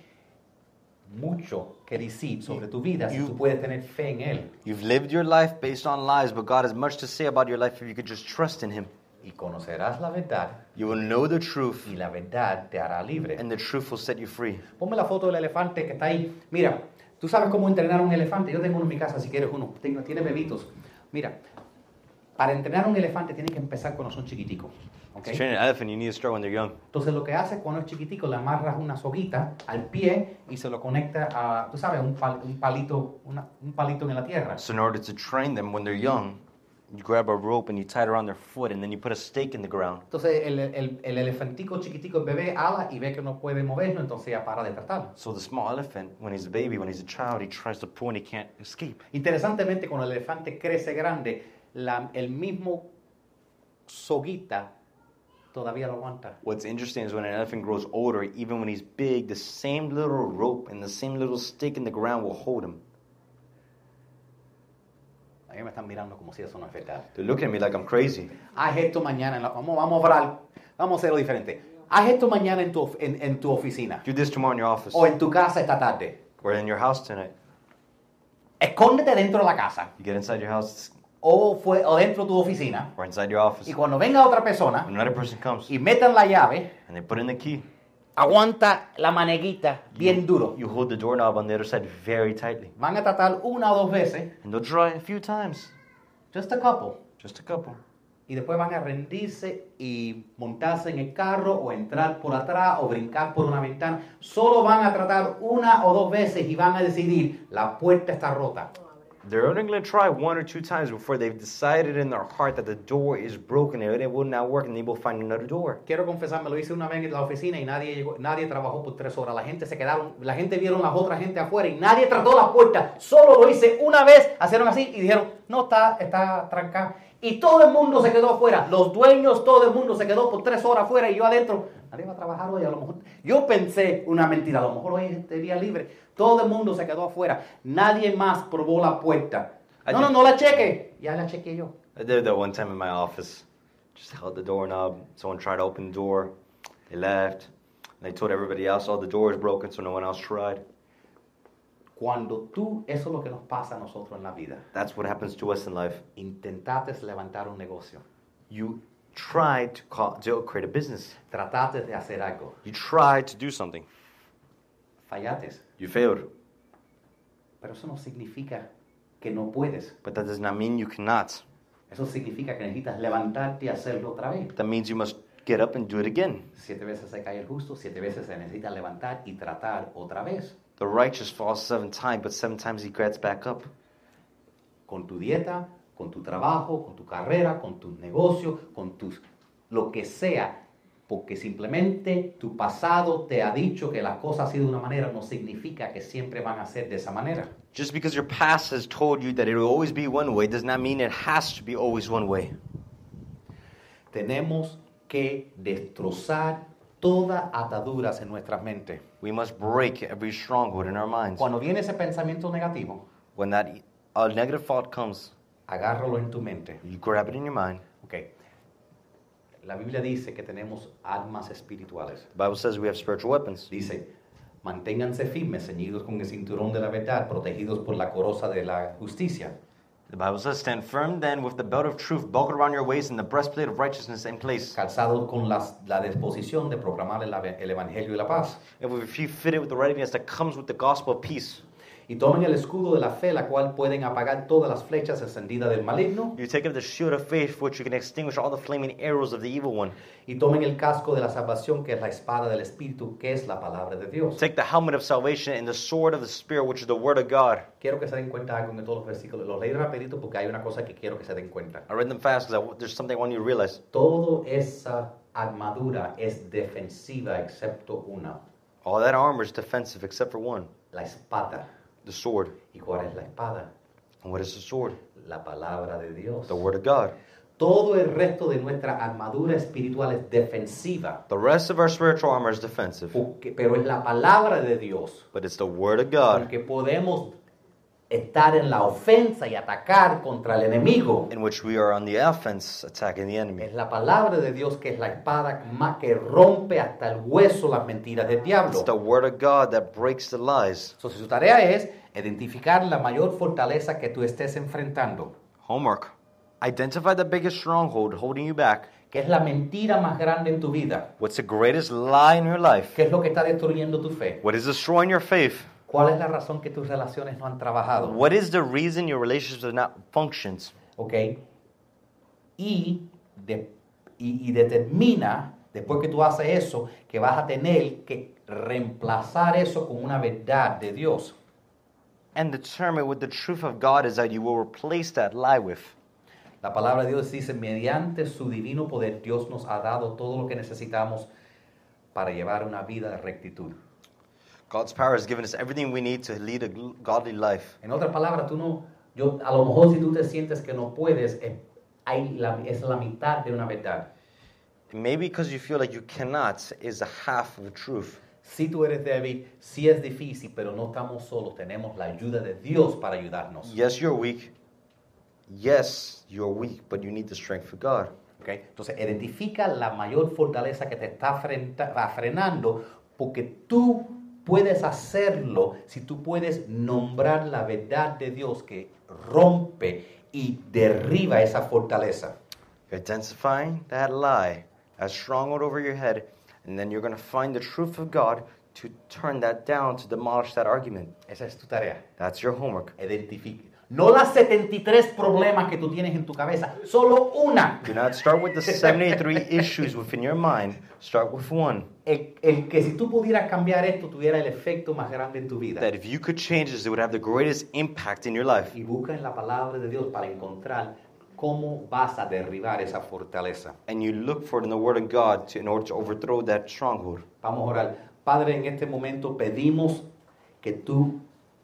mucho que decir sobre tu vida si You- tú puedes tener fe en Él. You've lived your life based on lies, but God has much to say about your life if you could just trust in Him. Y conocerás la verdad, You will know the truth, y la verdad te hará libre. and the truth will set you free. Ponme la foto del elefante que está ahí. Mira, tú sabes cómo entrenar un elefante. Yo tengo uno en mi casa, si quieres uno. Tengo, tiene bebitos. Mira, para entrenar un elefante tienes que empezar cuando son chiquiticos. ¿ok? To train an elephant, you need to start when they're young. Entonces lo que hace cuando es chiquitico, le amarras una soguita al pie y se lo conecta a, tú sabes, un, pal- un palito, una- un palito en la tierra. So in order to train them when they're young, you grab a rope and you tie it around their foot, and then you put a stake in the ground. Entonces el, el, el elefantico chiquitico, el bebé, ala y ve que no puede moverlo, entonces ya para de tratarlo. So the small elephant, when he's a baby, when he's a child, he tries to pull and he can't escape. Interesantemente, cuando el elefante crece grande, la- el mismo soguita todavía lo aguanta. What's interesting is when an elephant grows older, even when he's big, the same little rope and the same little stake in the ground will hold him. A mí me están mirando como si eso no es verdad. They're looking at me like I'm crazy. Haz esto mañana, en la- vamos, vamos a hablar, vamos a hacerlo diferente. Haz esto mañana en tu, of- en, en tu oficina Do this tomorrow in your office o en tu casa esta tarde. or in your house tonight. Escóndete dentro de la casa You get inside your house o, fue, o dentro de tu oficina or inside your office. y cuando venga otra persona When another person comes y metan la llave, and they put in the key, aguanta la maneguita bien duro. you hold the doorknob on the other side very tightly. Van a tratar una o dos veces, And they'll try a few times, just a couple, just a couple. y después van a rendirse y montarse en el carro o entrar por atrás o brincar por una ventana. Solo van a tratar una o dos veces y van a decidir, la puerta está rota. They're only going to try one or two times before they've decided in their heart that the door is broken and it will not work and they will find another door. Quiero confesarme, lo hice una vez en la oficina y nadie llegó, nadie trabajó por tres horas. La gente se quedaron, la gente vieron las otras gente afuera y nadie trató la puerta. Solo lo hice una vez, hicieron así y dijeron, no está, está trancada. Y todo el mundo se quedó afuera. Los dueños, todo el mundo se quedó por tres horas afuera y yo adentro. Nadie va a trabajar hoy, a lo mejor. Yo pensé una mentira, a lo mejor hoy es este día libre. Todo el mundo se quedó afuera. Nadie más probó la puerta. No, no, no la cheque. Ya la chequeé yo. I did that one time in my office. Just held the doorknob. Someone tried to open the door. They left. And they told everybody else, oh, the door is broken, so no one else tried. Cuando tú, eso es lo que nos pasa a nosotros en la vida. That's what happens to us in life. Intentaste levantar un negocio. You try to, call, to create a business. Trataste de hacer algo. You try to do something. Fallaste. You failed. Pero eso no significa que no puedes. But that does not mean you cannot. Eso significa que necesitas levantarte y hacerlo otra vez. That means you must get up and do it again. Siete veces se cae el justo, siete veces se necesita levantar y tratar otra vez. The righteous falls seven times, but seven times he gets back up. Con tu dieta, con tu trabajo, con tu carrera, con tu negocio, con tus... lo que sea. Porque simplemente tu pasado te ha dicho que las cosas han sido de una manera, no significa que siempre van a ser de esa manera. Just because your past has told you that it will always be one way does not mean it has to be always one way. Tenemos que destrozar todas ataduras en nuestras mentes. We must break every stronghold in our minds. Cuando viene ese pensamiento negativo, When that a negative thought comes, agárralo en tu mente. you grab it in your mind. Okay. La Biblia dice que tenemos armas espirituales. The Bible says we have spiritual weapons. Dice, manténganse firmes, ceñidos con el cinturón de la verdad, protegidos por la coraza de la justicia. The Bible says, stand firm then with the belt of truth buckled around your waist and the breastplate of righteousness in place. calzados con las- la disposición de proclamar el, ave- el evangelio y la paz. And with you fitted with the readiness that comes with the gospel of peace. Y tomen el escudo de la fe, la cual pueden apagar todas las flechas encendidas del maligno. You take up the shield of faith, for which you can extinguish all the flaming arrows of the evil one. Y tomen el casco de la salvación, que es la espada del Espíritu, que es la palabra de Dios. Take the helmet of salvation and the sword of the Spirit, which is the word of God. Quiero que se den cuenta algo en todos los versículos. Los leí rapidito porque hay una cosa que quiero que se den cuenta. I read them fast because there's something I want you to realize. Toda esa armadura es defensiva excepto una, All that armor is defensive except for one, la espada. the sword. ¿Y cuál es la espada? And what is the sword? La palabra de Dios. The word of God. Todo el resto de nuestra armadura espiritual es defensiva, The rest of our spiritual armor is defensive, porque- pero es la palabra de Dios. but it's the word of God Porque podemos estar en la ofensa y atacar contra el enemigo. in which we are on the offense attacking the enemy. Es la palabra de Dios que es la espada más que rompe hasta el hueso las mentiras del diablo. It's the word of God that breaks the lies. Entonces su tarea es identificar la mayor fortaleza que tú estés enfrentando, Homework. Identify the biggest stronghold holding you back. que es la mentira más grande en tu vida, What's the greatest lie in your life? qué es lo que está destruyendo tu fe, What is destroying your faith? cuál es la razón que tus relaciones no han trabajado, What is the reason your relationships have not functioned? ¿ok? Y, de- y, y determina, después que tú haces eso, que vas a tener que reemplazar eso con una verdad de Dios. And determine what the truth of God is that you will replace that lie with. La palabra de Dios dice, mediante su divino poder, Dios nos ha dado todo lo que necesitamos para llevar una vida de rectitud. God's power has given us everything we need to lead a gl- godly life. En otras palabras, tú no, yo, a lo mejor si tú te sientes que no puedes, es, hay la, es la mitad de una verdad. And maybe because you feel like you cannot is a half of the truth. Si tú eres débil, sí es difícil, pero no estamos solos, tenemos la ayuda de Dios para ayudarnos. Yes, you're weak. Yes, you're weak, but you need the strength of God. ¿Ok? Entonces, identifica la mayor fortaleza que te está frenta- va frenando, porque tú puedes hacerlo si tú puedes nombrar la verdad de Dios que rompe y derriba esa fortaleza. Identifying that lie, that stronghold over your head, and then you're going to find the truth of God to turn that down, to demolish that argument. Esa es tu tarea. That's your homework. Identifica. No las setenta y tres problemas que tú tienes en tu cabeza, solo una. Do not start with the seventy-three issues within your mind. Start with one. El, el que si tú pudieras cambiar esto, tuviera el efecto más grande en tu vida. That if you could change this, it would have the greatest impact in your life. Y busca en la palabra de Dios para encontrar cómo vas a derribar esa fortaleza. And you look for it in the Word of God to, in order to overthrow that stronghold. Vamos a orar. Padre, en este momento pedimos que tú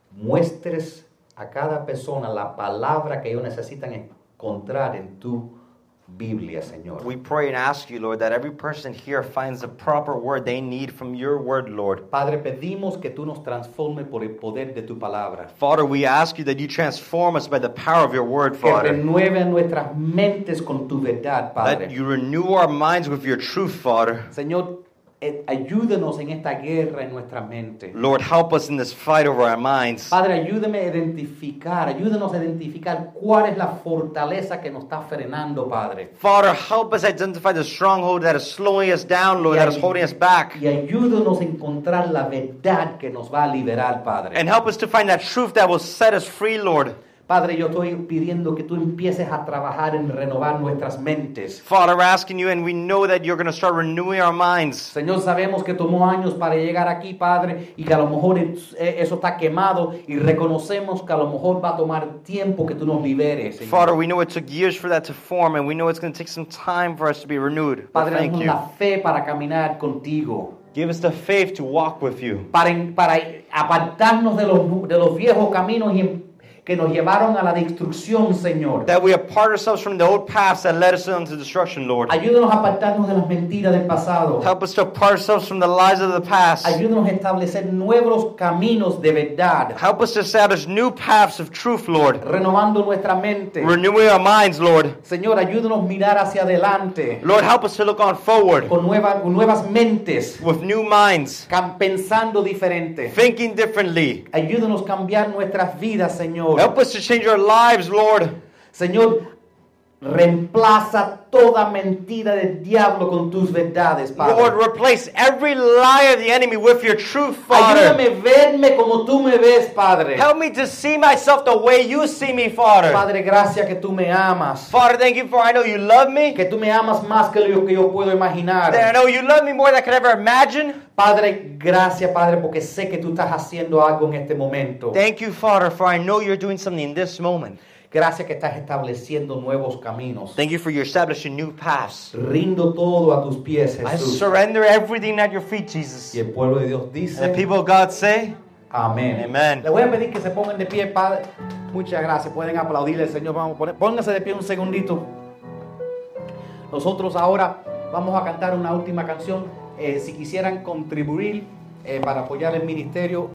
muestres a cada persona la palabra que ellos necesitan encontrar en tu Biblia, Señor. We pray and ask you, Lord, that every person here finds the proper word they need from your word, Lord. Padre, pedimos que tú nos transformes por el poder de tu palabra. Father, we ask you that you transform us by the power of your word, Que Father. renueve nuestras mentes con tu verdad, That Padre. you renew our minds with your truth, Father. Señor, eh, ayúdanos en esta guerra en nuestra mente. Lord, help us in this fight over our minds. Padre, ayúdame a identificar, ayúdanos a identificar cuál es la fortaleza que nos está frenando, Padre. Father, help us identify the stronghold that is slowing us down, Lord, that is holding us back. Y ayúdanos a encontrar la verdad que nos va a liberar, Padre. And help us to find that truth that will set us free, Lord. Padre, yo estoy pidiendo que tú empieces a trabajar en renovar nuestras mentes. Father, we're asking you, and we know that you're going to start renewing our minds. Señor, sabemos que tomó años para llegar aquí, Padre, y que a lo mejor es- eh, eso está quemado, y reconocemos que a lo mejor va a tomar tiempo que tú nos liberes, Señor. Father, we know it took years for that to form, and we know it's going to take some time for us to be renewed. But Padre, thank danos you. la fe para caminar contigo, Give us the faith to walk with you. para, para apartarnos de los, de los viejos caminos y- que nos llevaron a la destrucción, Señor. That we apart ourselves from the old paths that led us into destruction, Lord. Ayúdanos a apartarnos de las mentiras del pasado. Help us to apart ourselves from the lies of the past. Ayúdanos a establecer nuevos caminos de verdad, Help us to establish new paths of truth, Lord. renovando nuestra mente. Renewing our minds, Lord. Señor, ayúdanos a mirar hacia adelante Lord, help us to look on forward con, nueva- con nuevas mentes, with new minds, cam- pensando diferente. thinking differently. Ayúdanos a cambiar nuestras vidas, Señor. Help us to change our lives, Lord. Señor, reemplaza toda mentira del diablo con tus verdades, Padre. Lord, replace every lie of the enemy with your truth, Father. Ayúdame a verme como tú me ves, Padre. Help me to see myself the way you see me, Father. Padre, gracias que tú me amas. Father, thank you for I know you love me. Que tú me amas más que lo que yo puedo imaginar. That I know you love me more than I could ever imagine. Padre, gracias, Padre, porque sé que tú estás haciendo algo en este momento. Thank you, Father, for I know you're doing something in this moment. Gracias que estás estableciendo nuevos caminos. Thank you for you establishing new paths. Rindo todo a tus pies, I Jesús. surrender everything at your feet, Jesus. Y el pueblo de Dios And dice, the people of God say, amén. Amen. Le voy a pedir que se pongan de pie, Padre. Muchas gracias. Pueden aplaudirle al Señor. Vamos a poner, pónganse de pie un segundito. Nosotros ahora vamos a cantar una última canción. Eh, si quisieran contribuir eh, para apoyar el ministerio,